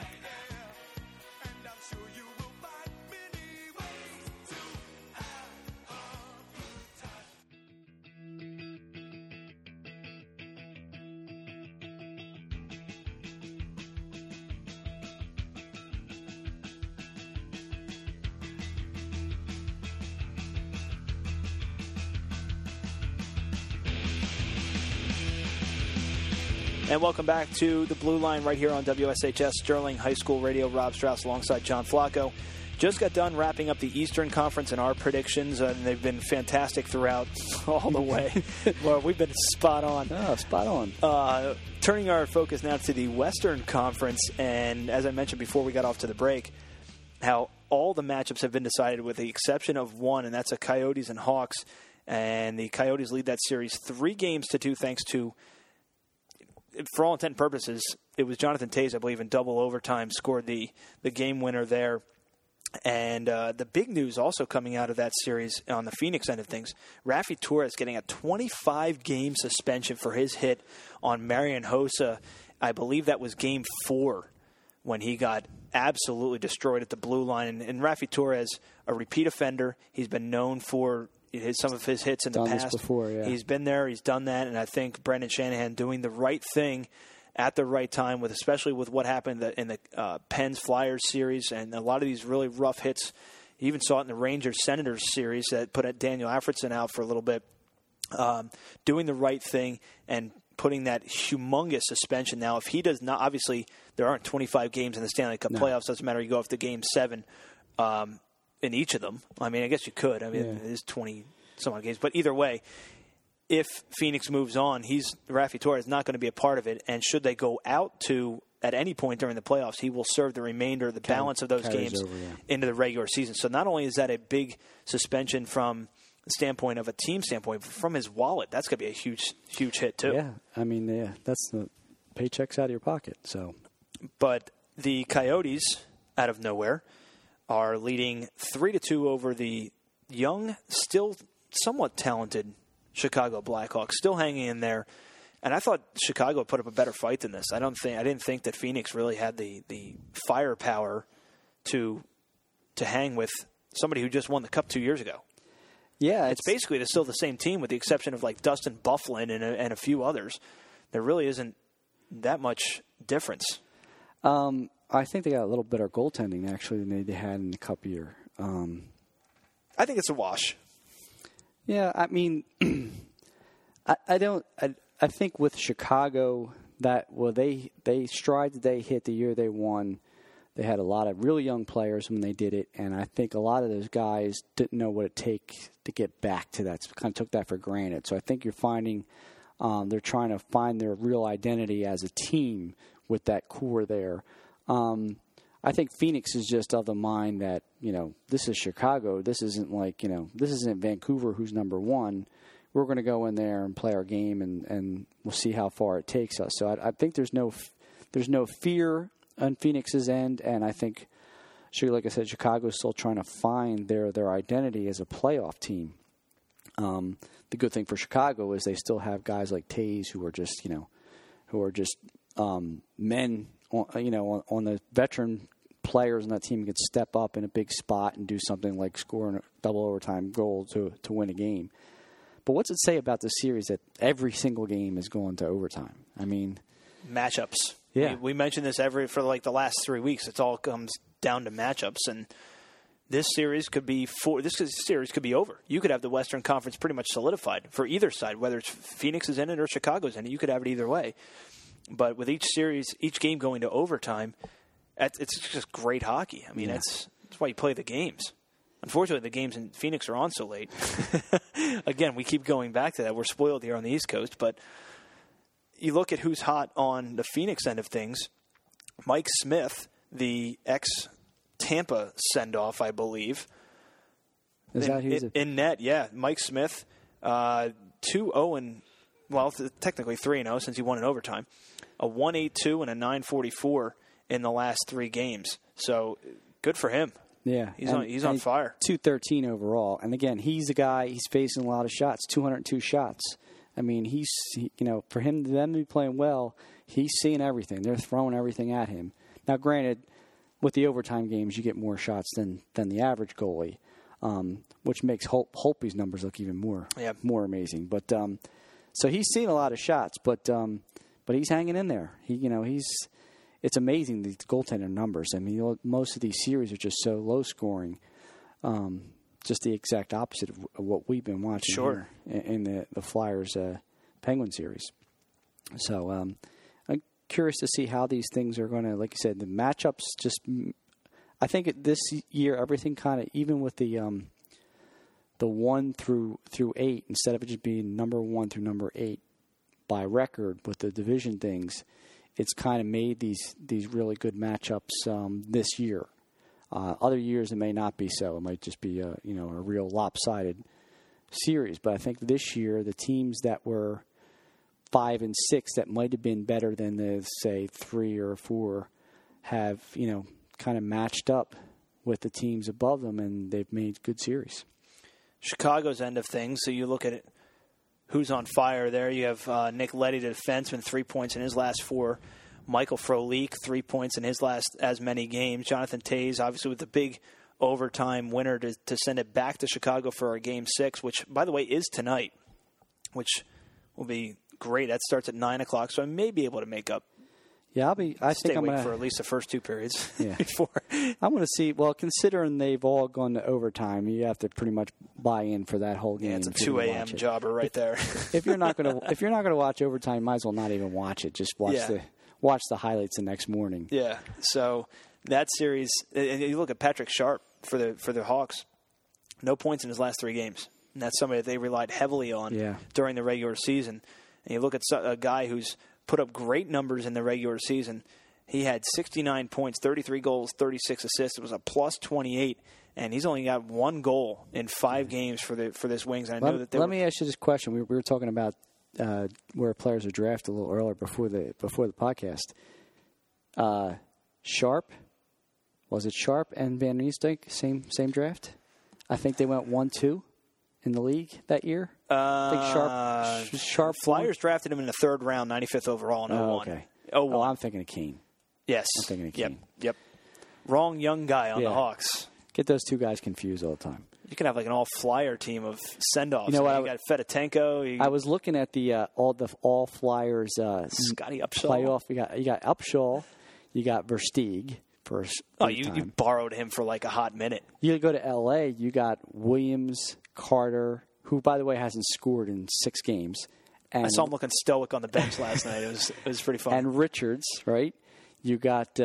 And welcome back to the Blue Line right here on WSHS Sterling High School Radio. Rob Strauss alongside John Flacco. Just got done wrapping up the Eastern Conference and our predictions, and they've been fantastic throughout all the way. Well, we've been spot on. Oh, spot on. Turning our focus now to the Western Conference, and as I mentioned before we got off to the break, how all the matchups have been decided with the exception of one, and that's the Coyotes and Hawks. And the Coyotes lead that series 3-2 thanks to, for all intent and purposes, it was Jonathan Toews, I believe, in double overtime, scored the game winner there. And the big news also coming out of that series on the Phoenix end of things, Raffi Torres getting a 25-game suspension for his hit on Marian Hossa. I believe that was Game 4 when he got absolutely destroyed at the blue line. And Raffi Torres, a repeat offender, he's been known for some of his hits in the past. This before, yeah. He's been there, he's done that, and I think Brendan Shanahan doing the right thing at the right time, especially with what happened in the Pens-Flyers series and a lot of these really rough hits. You even saw it in the Rangers-Senators series that put Daniel Alfredson out for a little bit. Doing the right thing and putting that humongous suspension. Now, if he does not, obviously there aren't 25 games in the Stanley Cup playoffs. Doesn't matter. You go up to Game 7 in each of them. I mean, I guess you could. I mean, it is 20-some-odd games. But either way, if Phoenix moves on, Raffi Torres not going to be a part of it. And should they go out to at any point during the playoffs, he will serve the remainder, the balance of those games into the regular season. So not only is that a big suspension from the standpoint of a team standpoint, but from his wallet, that's going to be a huge hit too. Yeah, I mean, that's the paychecks out of your pocket. So, but the Coyotes, out of nowhere, are leading 3-2 over the young, still somewhat talented Chicago Blackhawks, still hanging in there. And I thought Chicago put up a better fight than this. I didn't think that Phoenix really had the firepower to hang with somebody who just won the Cup 2 years ago. Yeah, it's basically still the same team with the exception of like Dustin Byfuglien and a few others. There really isn't that much difference. I think they got a little better goaltending actually than they had in the Cup year. I think it's a wash. Yeah, I mean, I think with Chicago that they strides they hit the year they won. They had a lot of really young players when they did it, and I think a lot of those guys didn't know what it takes to get back to that. So kind of took that for granted. So I think you're finding they're trying to find their real identity as a team with that core there. I think Phoenix is just of the mind that, this is Chicago. This isn't this isn't Vancouver who's number one. We're going to go in there and play our game, and we'll see how far it takes us. So I think there's no fear on Phoenix's end, and I think, like I said, Chicago's still trying to find their identity as a playoff team. The good thing for Chicago is they still have guys like Toews who are just men, on the veteran players on that team who could step up in a big spot and do something like score a double overtime goal to win a game. But what's it say about the series that every single game is going to overtime? I mean, matchups. Yeah, we mentioned this for like the last 3 weeks. It all comes down to matchups, and this series could be over. You could have the Western Conference pretty much solidified for either side, whether it's Phoenix is in it or Chicago's in it. You could have it either way. But with each series, each game going to overtime, it's just great hockey. I mean, that's why you play the games. Unfortunately, the games in Phoenix are on so late. Again, we keep going back to that. We're spoiled here on the East Coast, but you look at who's hot on the Phoenix end of things. Mike Smith, the ex-Tampa send-off, I believe. Is that who's in net? Yeah, Mike Smith, 2-0 technically 3-0 since he won in overtime. A 1.82 and a 9.44 in the last 3 games. So good for him. Yeah, he's on fire. 213 overall, and again, he's the guy. He's facing a lot of shots. 202 shots. I mean, for them to be playing well, he's seeing everything. They're throwing everything at him. Now, granted, with the overtime games, you get more shots than the average goalie, which makes Holtby's numbers look even more amazing. But so he's seeing a lot of shots, but he's hanging in there. It's amazing, these goaltender numbers. I mean, most of these series are just so low scoring. Just the exact opposite of what we've been watching here in the Flyers Penguin series. So I'm curious to see how these things are going to, like you said, the matchups I think this year everything kind of, even with the 1 through 8, instead of it just being number 1 through number 8 by record with the division things, it's kind of made these really good matchups this year. Other years it may not be so. It might just be a real lopsided series. But I think this year the teams that were 5 and 6 that might have been better than the, say, 3 or 4 have, kind of matched up with the teams above them, and they've made good series. Chicago's end of things, so you look at it, who's on fire there. You have Nick Leddy, the defenseman, 3 points in his last 4. Michael Frolik, 3 points in his last as many games. Jonathan Toews, obviously, with the big overtime winner to send it back to Chicago for a Game 6, which, by the way, is tonight, which will be great. That starts at 9 o'clock, so I may be able to make up. Yeah, I think I'm awake gonna, for at least the first 2 periods yeah. before. I'm going to see. Well, considering they've all gone to overtime, you have to pretty much buy in for that whole game. Yeah, it's a 2 a.m. jobber right there. If you're not going to watch overtime, you might as well not even watch it. Just watch the highlights the next morning. Yeah. So that series, and you look at Patrick Sharp for the Hawks. No points in his last 3 games, and that's somebody that they relied heavily on during the regular season. And you look at a guy who's put up great numbers in the regular season. He had 69 points, 33 goals, 36 assists. It was a plus 28, and he's only got 1 goal in 5 games for this Wings. And I know that let me ask you this question. We were talking about where players are drafted a little earlier before the podcast. Sharp, was it Sharp and Van Riemsdyk same draft? I think they went 1-2 in the league that year. I think Sharp Flyers drafted him in the 3rd round, 95th overall in 01. Okay. 01. Oh, I'm thinking of Kane. Yes. I'm thinking of Kane. Yep. Wrong young guy on the Hawks. Get those 2 guys confused all the time. You can have like an all-Flyer team of send-offs. You know what? You got Fedotenko. I was looking at the all Flyers Scotty Upshaw playoff. You got Upshaw. You got Versteeg. You borrowed him for like a hot minute. You go to L.A., you got Williams, Carter, who, by the way, hasn't scored in 6 games. And I saw him looking stoic on the bench last night. It was pretty fun. And Richards, right? You got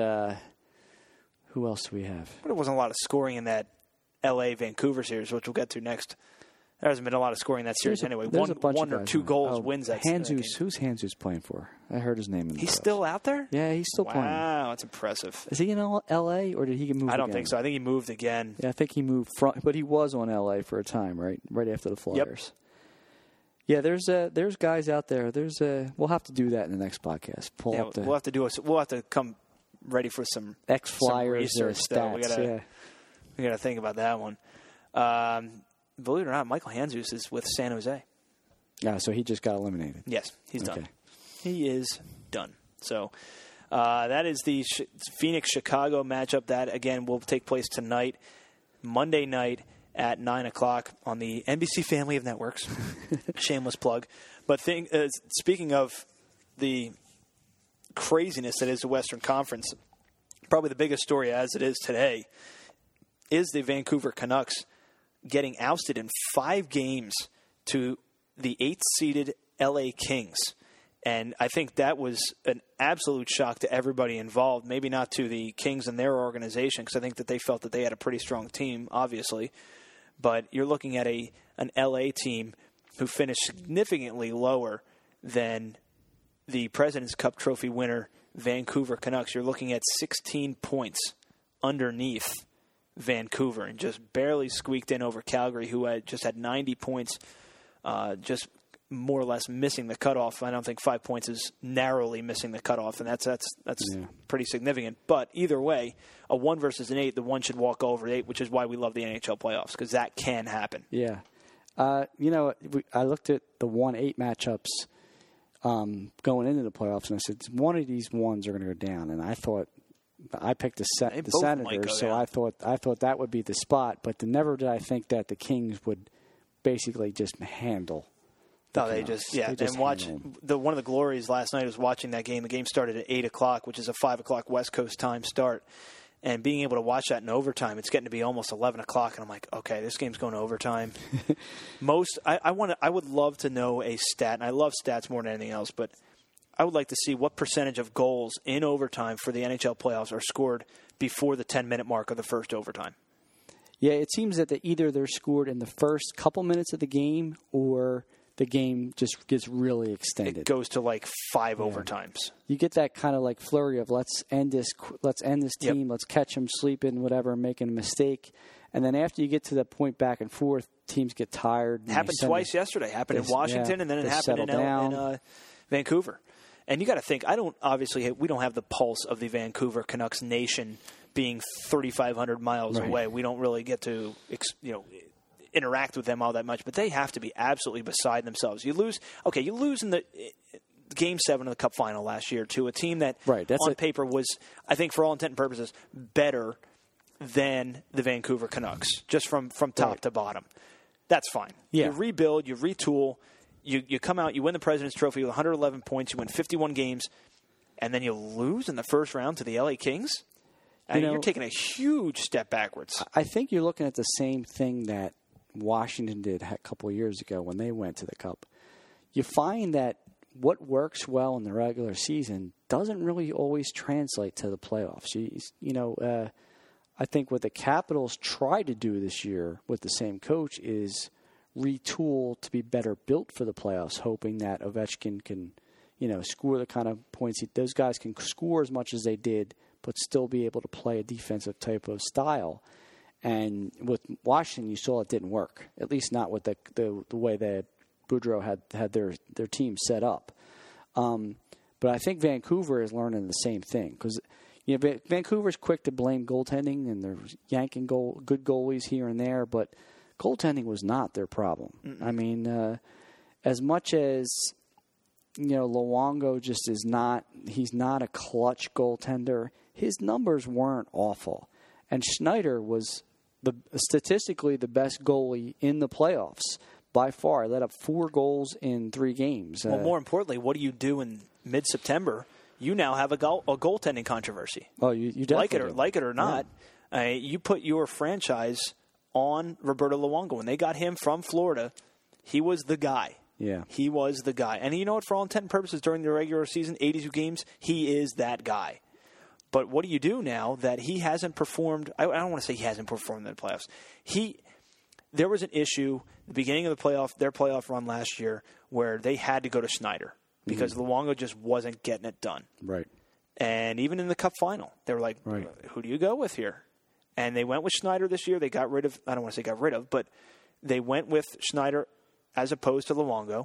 who else do we have? But there wasn't a lot of scoring in that L.A.-Vancouver series, which we'll get to next. There hasn't been a lot of scoring in that series anyway. One or 2 goals wins that series. Who's Handzus playing for? I heard his name in the He's playoffs. still out there? Yeah, he's still playing. Wow, that's impressive. Is he in L.A. or did he move I don't again? think so. I think he moved again. Yeah, I think he moved but he was on L.A. for a time, right? Right after the Flyers. Yep. Yeah, there's guys out there. We'll have to do that in the next podcast. We'll have to come ready for some ex-Flyers stats. We got to think about that one. Believe it or not, Michael Handzus is with San Jose. Yeah, so he just got eliminated. Yes, he's done. He is done. So that is the Phoenix-Chicago matchup. That, again, will take place tonight, Monday night at 9 o'clock on the NBC family of networks. Shameless plug. But speaking of the craziness that is the Western Conference, probably the biggest story as it is today is the Vancouver Canucks getting ousted in 5 games to the 8th-seeded LA Kings. And I think that was an absolute shock to everybody involved, maybe not to the Kings and their organization, because I think that they felt that they had a pretty strong team, obviously. But you're looking at an LA team who finished significantly lower than the President's Cup trophy winner, Vancouver Canucks. You're looking at 16 points underneath Vancouver and just barely squeaked in over Calgary, who had 90 points, just more or less missing the cutoff. I don't think 5 points is narrowly missing the cutoff, and that's pretty significant. But either way, a 1 versus an 8, the 1 should walk over 8, which is why we love the NHL playoffs, because that can happen. Yeah. I looked at the 1-8 matchups going into the playoffs, and I said, one of these ones are going to go down. And I picked the Senators, so I thought that would be the spot. But never did I think that the Kings would basically just handle. No, they just watch one of the glories last night was watching that game. The game started at 8 o'clock, which is a 5 o'clock West Coast time start. And being able to watch that in overtime, it's getting to be almost 11 o'clock, and I'm like, okay, this game's going to overtime. I would love to know a stat, and I love stats more than anything else, but I would like to see what percentage of goals in overtime for the NHL playoffs are scored before the 10-minute mark of the first overtime. Yeah, it seems that either they're scored in the first couple minutes of the game or the game just gets really extended. It goes to like 5 overtimes. You get that kind of like flurry of let's end this team, let's catch them sleeping, whatever, making a mistake. And then after you get to the point back and forth, teams get tired. It happened twice yesterday. It happened in Washington, and then it happened in Vancouver. And you got to think, we don't have the pulse of the Vancouver Canucks nation being 3,500 miles away. We don't really get to, interact with them all that much, but they have to be absolutely beside themselves. You lose in the Game 7 of the Cup Final last year to a team that on paper was, I think, for all intent and purposes, better than the Vancouver Canucks, just from top to bottom. That's fine. Yeah. You rebuild, you retool, you come out, you win the President's Trophy with 111 points, you win 51 games, and then you lose in the first round to the LA Kings? You're taking a huge step backwards. I think you're looking at the same thing that Washington did a couple of years ago when they went to the Cup. You find that what works well in the regular season doesn't really always translate to the playoffs. I think what the Capitals tried to do this year with the same coach is retool to be better built for the playoffs, hoping that Ovechkin can, score the kind of points. Those guys can score as much as they did, but still be able to play a defensive type of style. And with Washington, you saw it didn't work, at least not with the way that Boudreau had their team set up. But I think Vancouver is learning the same thing because Vancouver's quick to blame goaltending and they're yanking good goalies here and there, but goaltending was not their problem. Mm-mm. I mean, as much as Luongo just he's not a clutch goaltender. His numbers weren't awful, and Schneider was statistically the best goalie in the playoffs by far. Let up 4 goals in 3 games. Well, more importantly, what do you do in mid-September? You now have a goaltending controversy. Oh, you definitely like it or not. Yeah. You put your franchise on Roberto Luongo. When they got him from Florida, he was the guy. Yeah, he was the guy. And you know what? For all intent and purposes, during the regular season, 82 games, he is that guy. But what do you do now that he hasn't performed? I don't want to say he hasn't performed in the playoffs. There was an issue at the beginning of their playoff run last year where they had to go to Schneider because Luongo just wasn't getting it done. Right. And even in the Cup final, they were like, who do you go with here? And they went with Schneider this year. They got rid of, I don't want to say got rid of, but they went with Schneider as opposed to Luongo.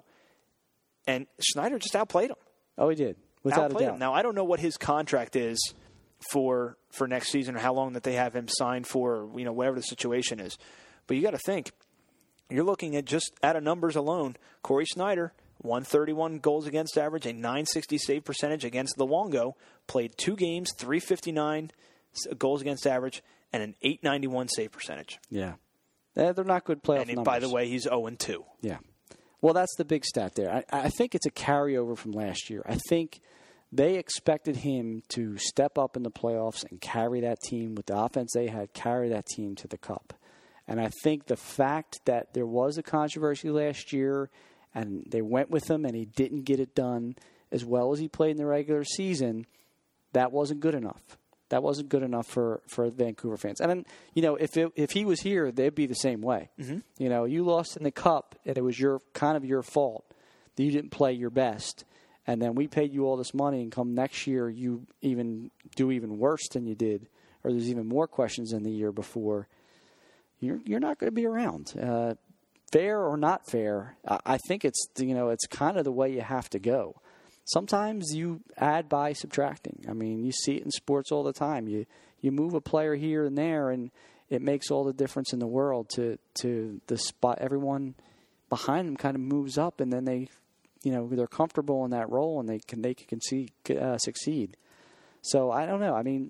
And Schneider just outplayed him. Oh, he did, without a doubt. Now, I don't know what his contract is for next season or how long that they have him signed for, whatever the situation is. But you got to think, you're looking at just out of numbers alone, Corey Schneider, 131 goals against average, a 960 save percentage against Luongo, played 2 games, 359 goals against average, and an 891 save percentage. Yeah. They're not good playoff numbers. By the way, he's 0-2. Yeah. Well, that's the big stat there. I think it's a carryover from last year. I think they expected him to step up in the playoffs and carry that team with the offense they had, carry that team to the Cup. And I think the fact that there was a controversy last year and they went with him and he didn't get it done as well as he played in the regular season, that wasn't good enough. That wasn't good enough for Vancouver fans. And then, if he was here, they'd be the same way. Mm-hmm. You lost in the Cup, and it was your fault that you didn't play your best. And then we paid you all this money, and come next year, you do even worse than you did, or there's even more questions than the year before. You're not going to be around. Fair or not fair, I think it's kind of the way you have to go. Sometimes you add by subtracting. I mean, you see it in sports all the time. You move a player here and there, and it makes all the difference in the world to the spot. Everyone behind them kind of moves up, and then they're comfortable in that role, and they can succeed. So I don't know. I mean,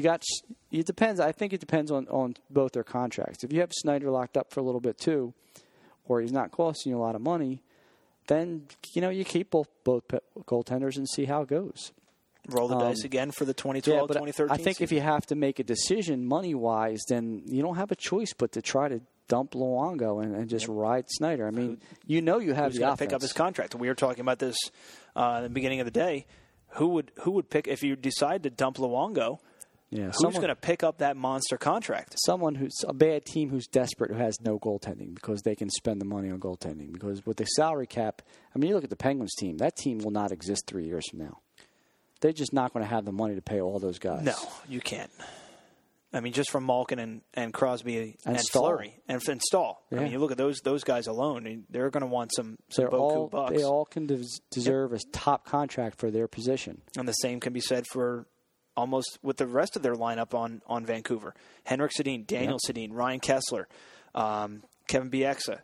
it depends. I think it depends on both their contracts. If you have Schneider locked up for a little bit too, or he's not costing you a lot of money, then you keep both goaltenders and see how it goes. Roll the dice again for the 2012-2013 season. I think if you have to make a decision money-wise, then you don't have a choice but to try to dump Luongo and just ride Schneider. I mean, you have the offense. Who's going to pick up his contract? We were talking about this at the beginning of the day. Who would pick if you decide to dump Luongo? Yeah, Who's going to pick up that monster contract? Someone who's a bad team who's desperate, who has no goaltending because they can spend the money on goaltending. Because with the salary cap, I mean, you look at the Penguins team. That team will not exist 3 years from now. They're just not going to have the money to pay all those guys. No, you can't. I mean, just from Malkin and Crosby and Fleury and Stahl. Yeah. I mean, you look at those guys alone, and they're going to want some Boku bucks. They all can deserve a top contract for their position. And the same can be said for almost with the rest of their lineup on Vancouver. Henrik Sedin, Daniel Sedin, Ryan Kessler, Kevin Bieksa.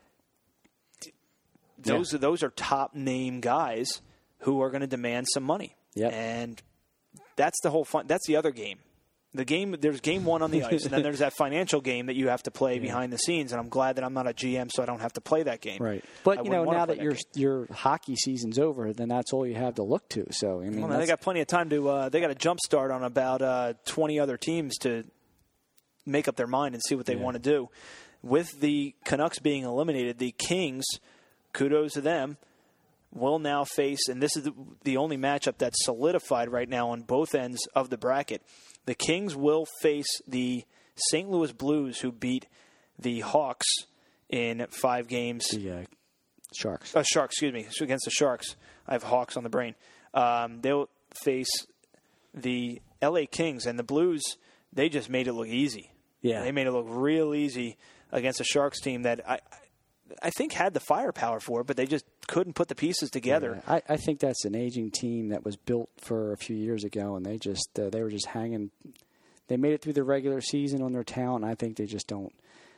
Those are top name guys who are going to demand some money. Yep. And that's the whole fun. That's the other game. There's game one on the ice, and then there's that financial game that you have to play behind the scenes. And I'm glad that I'm not a GM, so I don't have to play that game. Right. But now that your hockey season's over, then that's all you have to look to. So I mean, they got plenty of time to. They got a jump start on about 20 other teams to make up their mind and see what they want to do. With the Canucks being eliminated, the Kings, kudos to them, will now face, and this is the only matchup that's solidified right now on both ends of the bracket. The Kings will face the St. Louis Blues, who beat the Hawks in 5 games. The Sharks. Sharks, excuse me. Against the Sharks. I have Hawks on the brain. They'll face the L.A. Kings, and the Blues, they just made it look easy. Yeah. They made it look real easy against a Sharks team that I think had the firepower for it, but they just couldn't put the pieces together. Yeah, I think that's an aging team that was built for a few years ago, and they were just hanging. They made it through the regular season on their talent. I think they just don't.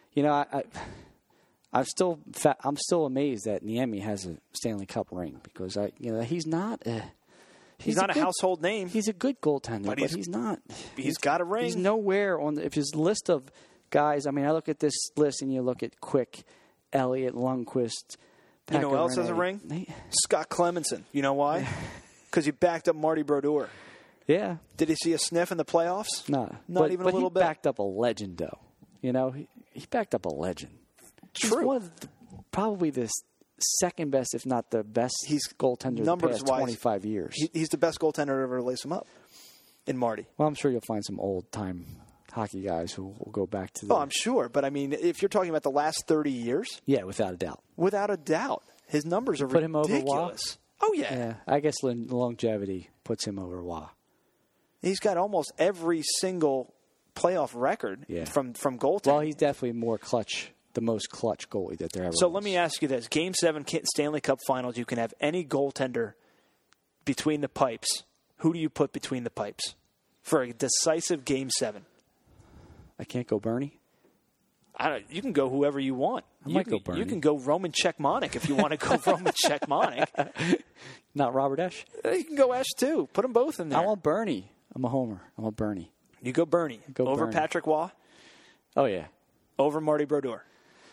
I'm still amazed that Niemi has a Stanley Cup ring because he's not. He's not a household name. He's a good goaltender, but he's not. He's got a ring. He's nowhere on if his list of guys. I mean, I look at this list and you look at Quick, Elliott, Lundqvist. You know who else has a ring? Scott Clemenson. You know why? Because he backed up Marty Brodeur. Yeah. Did he see a sniff in the playoffs? No. Not even a little bit? He backed up a legend, though. He backed up a legend. True. He's one of probably the second best, if not the best, goaltender in the past 25 years. He's the best goaltender to ever lace him up in Marty. Well, I'm sure you'll find some old-time hockey guys who will go back to the... Oh, I'm sure. But, I mean, if you're talking about the last 30 years... Yeah, without a doubt. Without a doubt. His numbers are ridiculous. Him over Waugh? Oh, yeah. Yeah, I guess longevity puts him over Waugh. He's got almost every single playoff record from goaltending. Well, he's definitely the most clutch goalie that there ever was. So let me ask you this. Game 7 Stanley Cup Finals, you can have any goaltender between the pipes. Who do you put between the pipes for a decisive Game 7? I can't go Bernie. You can go whoever you want. I might go Bernie. You can go Roman Cechmanek if you want to go Roman Cechmanek. Not Robert Esch? You can go Esch, too. Put them both in there. I want Bernie. I'm a homer. I want Bernie. You go Bernie. Over Bernie. Patrick Waugh? Oh, yeah. Over Marty Brodeur?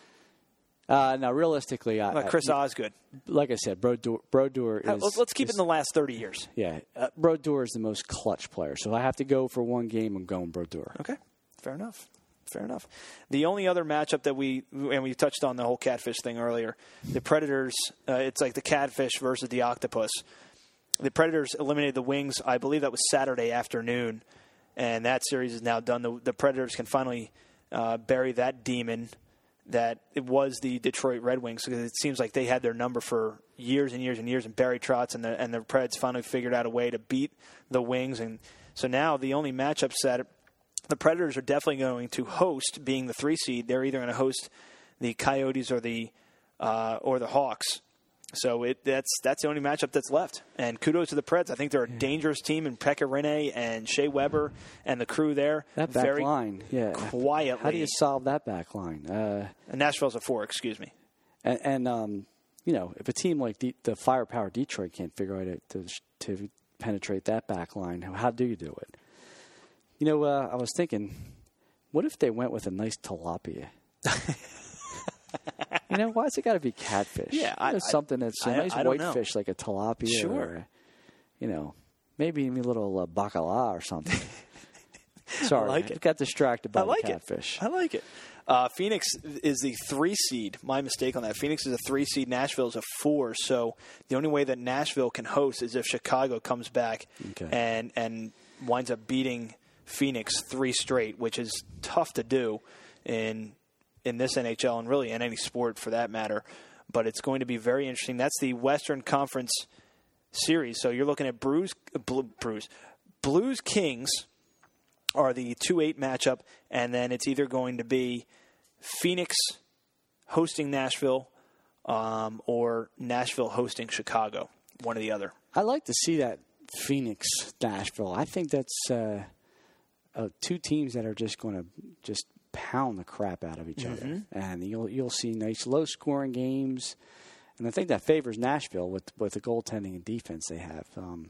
No, realistically... Chris Osgood. Like I said, Brodeur is... Let's keep it in the last 30 years. Yeah. Brodeur is the most clutch player. So if I have to go for one game, I'm going Brodeur. Okay. Fair enough. The only other matchup that we touched on the whole catfish thing earlier, the Predators, it's like the catfish versus the octopus. The Predators eliminated the Wings, I believe that was Saturday afternoon, and that series is now done. The Predators can finally bury that demon that it was the Detroit Red Wings, because it seems like they had their number for years and years and years, and Barry Trotz and the Preds finally figured out a way to beat the Wings. And so now the only matchups that the Predators are definitely going to host, being the 3 seed. They're either going to host the Coyotes or the Hawks. So that's the only matchup that's left. And kudos to the Preds. I think they're a dangerous team in Pekka Rinne and Shea Weber and the crew there. That back line, quietly. How do you solve that back line? And Nashville's a 4, excuse me. And if a team like the firepower Detroit can't figure out to penetrate that back line, how do you do it? I was thinking, what if they went with a nice tilapia? Why's it got to be catfish? Yeah, something that's a nice white fish like a tilapia. Sure. Or, maybe a little bacala or something. Sorry, I like it. Got distracted by the catfish. I like it. Phoenix is the 3 seed. My mistake on that. Phoenix is a 3 seed. Nashville is a 4. So the only way that Nashville can host is if Chicago comes back and winds up beating Phoenix 3 straight, which is tough to do in this NHL and really in any sport for that matter. But it's going to be very interesting. That's the Western Conference series. So you're looking at Blues Kings are the 2-8 matchup, and then it's either going to be Phoenix hosting Nashville or Nashville hosting Chicago, one or the other. I like to see that Phoenix-Nashville. I think that's two teams that are just going to just pound the crap out of each other, and you'll see nice low-scoring games. And I think that favors Nashville with the goaltending and defense they have.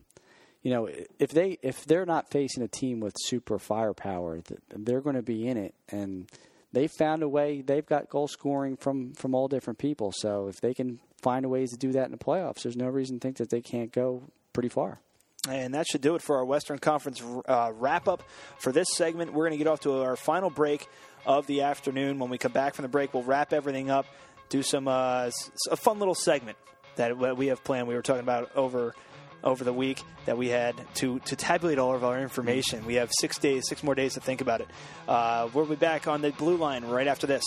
If they're not facing a team with super firepower, they're going to be in it. And they found a way. They've got goal scoring from all different people. So if they can find ways to do that in the playoffs, there's no reason to think that they can't go pretty far. And that should do it for our Western Conference wrap-up for this segment. We're going to get off to our final break of the afternoon. When we come back from the break, we'll wrap everything up, do some a fun little segment that we have planned. We were talking about over the week that we had to tabulate all of our information. We have 6 more days to think about it. We'll be back on the Blue Line right after this.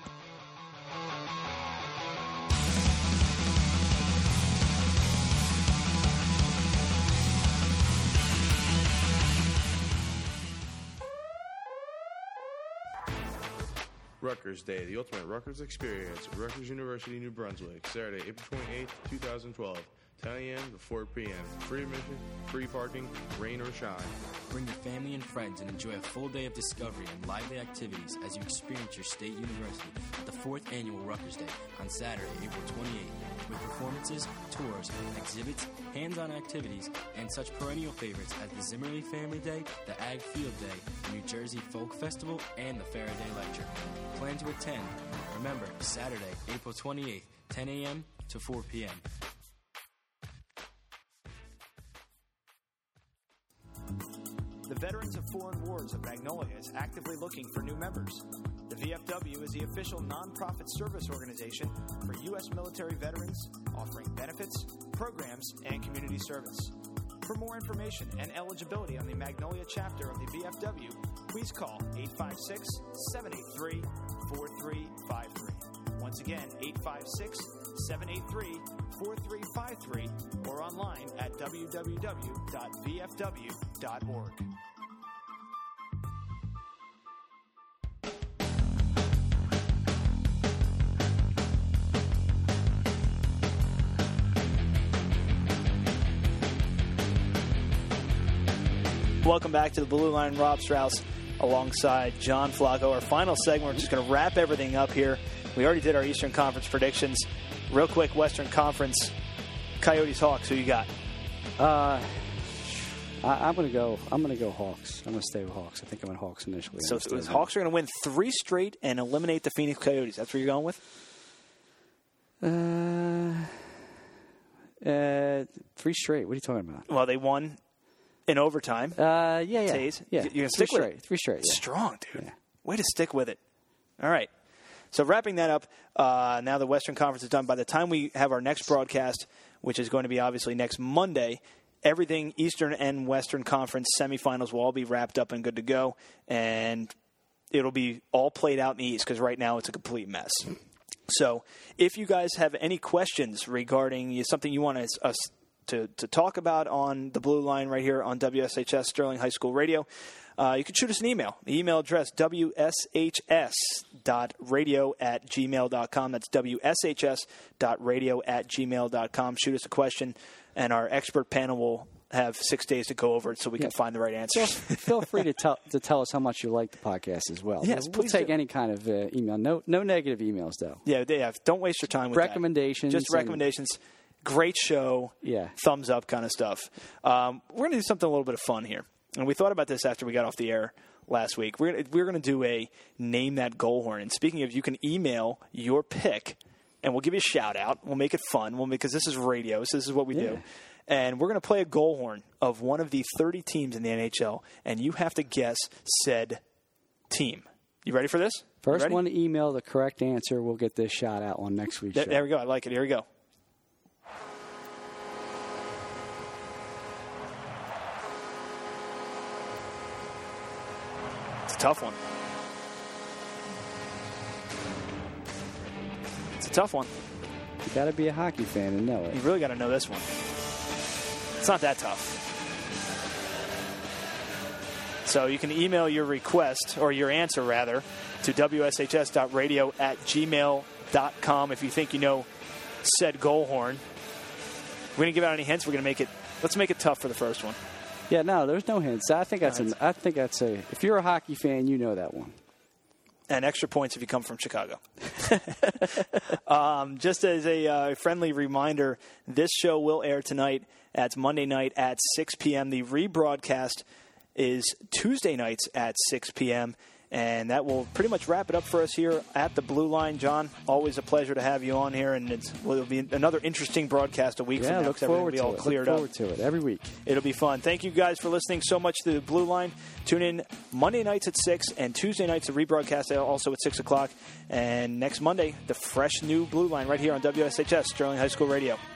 Rutgers Day, the ultimate Rutgers experience at Rutgers University, New Brunswick, Saturday, April 28th, 2012, 10 a.m. to 4 p.m. Free admission, free parking, rain or shine. Bring your family and friends and enjoy a full day of discovery and lively activities as you experience your state university at the 4th Annual Rutgers Day on Saturday, April 28th, with performances, tours, exhibits, hands-on activities, and such perennial favorites as the Zimmerly Family Day, the Ag Field Day, the New Jersey Folk Festival, and the Faraday Lecture. Plan to attend. Remember, Saturday, April 28th, 10 a.m. to 4 p.m. The Veterans of Foreign Wars of Magnolia is actively looking for new members. The VFW is the official nonprofit service organization for U.S. military veterans, offering benefits, programs, and community service. For more information and eligibility on the Magnolia chapter of the VFW, please call 856-783-4353. Once again, 856-783-4353 or online at www.vfw.org. Welcome back to the Blue Line. Rob Strauss alongside John Flacco. Our final segment, we're just going to wrap everything up here. We already did our Eastern Conference predictions. Real quick, Western Conference, Coyotes, Hawks, who you got? I'm going to go Hawks. I'm going to stay with Hawks. I think I'm going Hawks initially. So Hawks are going to win 3 straight and eliminate the Phoenix Coyotes. That's what you're going with? 3 straight. What are you talking about? Well, they won in overtime. Yeah. Taze. You're going to stick with it? 3 straight. Yeah. Strong, dude. Yeah. Way to stick with it. All right. So wrapping that up, now the Western Conference is done. By the time we have our next broadcast, which is going to be obviously next Monday, everything Eastern and Western Conference semifinals will all be wrapped up and good to go, and it'll be all played out in the East because right now it's a complete mess. So if you guys have any questions regarding something you want us to talk about on the Blue Line right here on WSHS Sterling High School Radio, you can shoot us an email. The email address, wshs.radio@gmail.com. That's wshs.radio@gmail.com. Shoot us a question, and our expert panel will have 6 days to go over it so we can find the right answers. Feel free to tell us how much you like the podcast as well. Yes, we'll take any kind of email. No negative emails, though. Yeah. Don't waste your time with recommendations. Just recommendations. Great show. Yeah. Thumbs up kind of stuff. We're going to do something a little bit of fun here. And we thought about this after we got off the air last week. We're going to do a Name That Goal Horn. And speaking of, you can email your pick, and we'll give you a shout-out. We'll make it fun because this is radio, so this is what we do. And we're going to play a goal horn of one of the 30 teams in the NHL, and you have to guess said team. You ready for this? First one to email the correct answer will get this shout-out on next week's show. There we go. I like it. Here we go. tough one. It's a tough one. You got to be a hockey fan and know it. You really got to know this one. It's not that tough. So you can email your request, or your answer rather, to wshs.radio@gmail.com if you think you know said goal horn. We're going to give out any hints. We're going to make it. Let's make it tough for the first one. Yeah, no, there's no hints. I think that's if you're a hockey fan, you know that one. And extra points if you come from Chicago. Just as a friendly reminder, this show will air tonight. It's Monday night at 6 p.m. The rebroadcast is Tuesday nights at 6 p.m. And that will pretty much wrap it up for us here at the Blue Line. John, always a pleasure to have you on here, and it'll be another interesting broadcast a week from now. Look forward to it. Look forward to it every week. It'll be fun. Thank you guys for listening so much to the Blue Line. Tune in Monday nights at 6 and Tuesday nights, the rebroadcast also at 6 o'clock. And next Monday, the fresh new Blue Line right here on WSHS, Sterling High School Radio.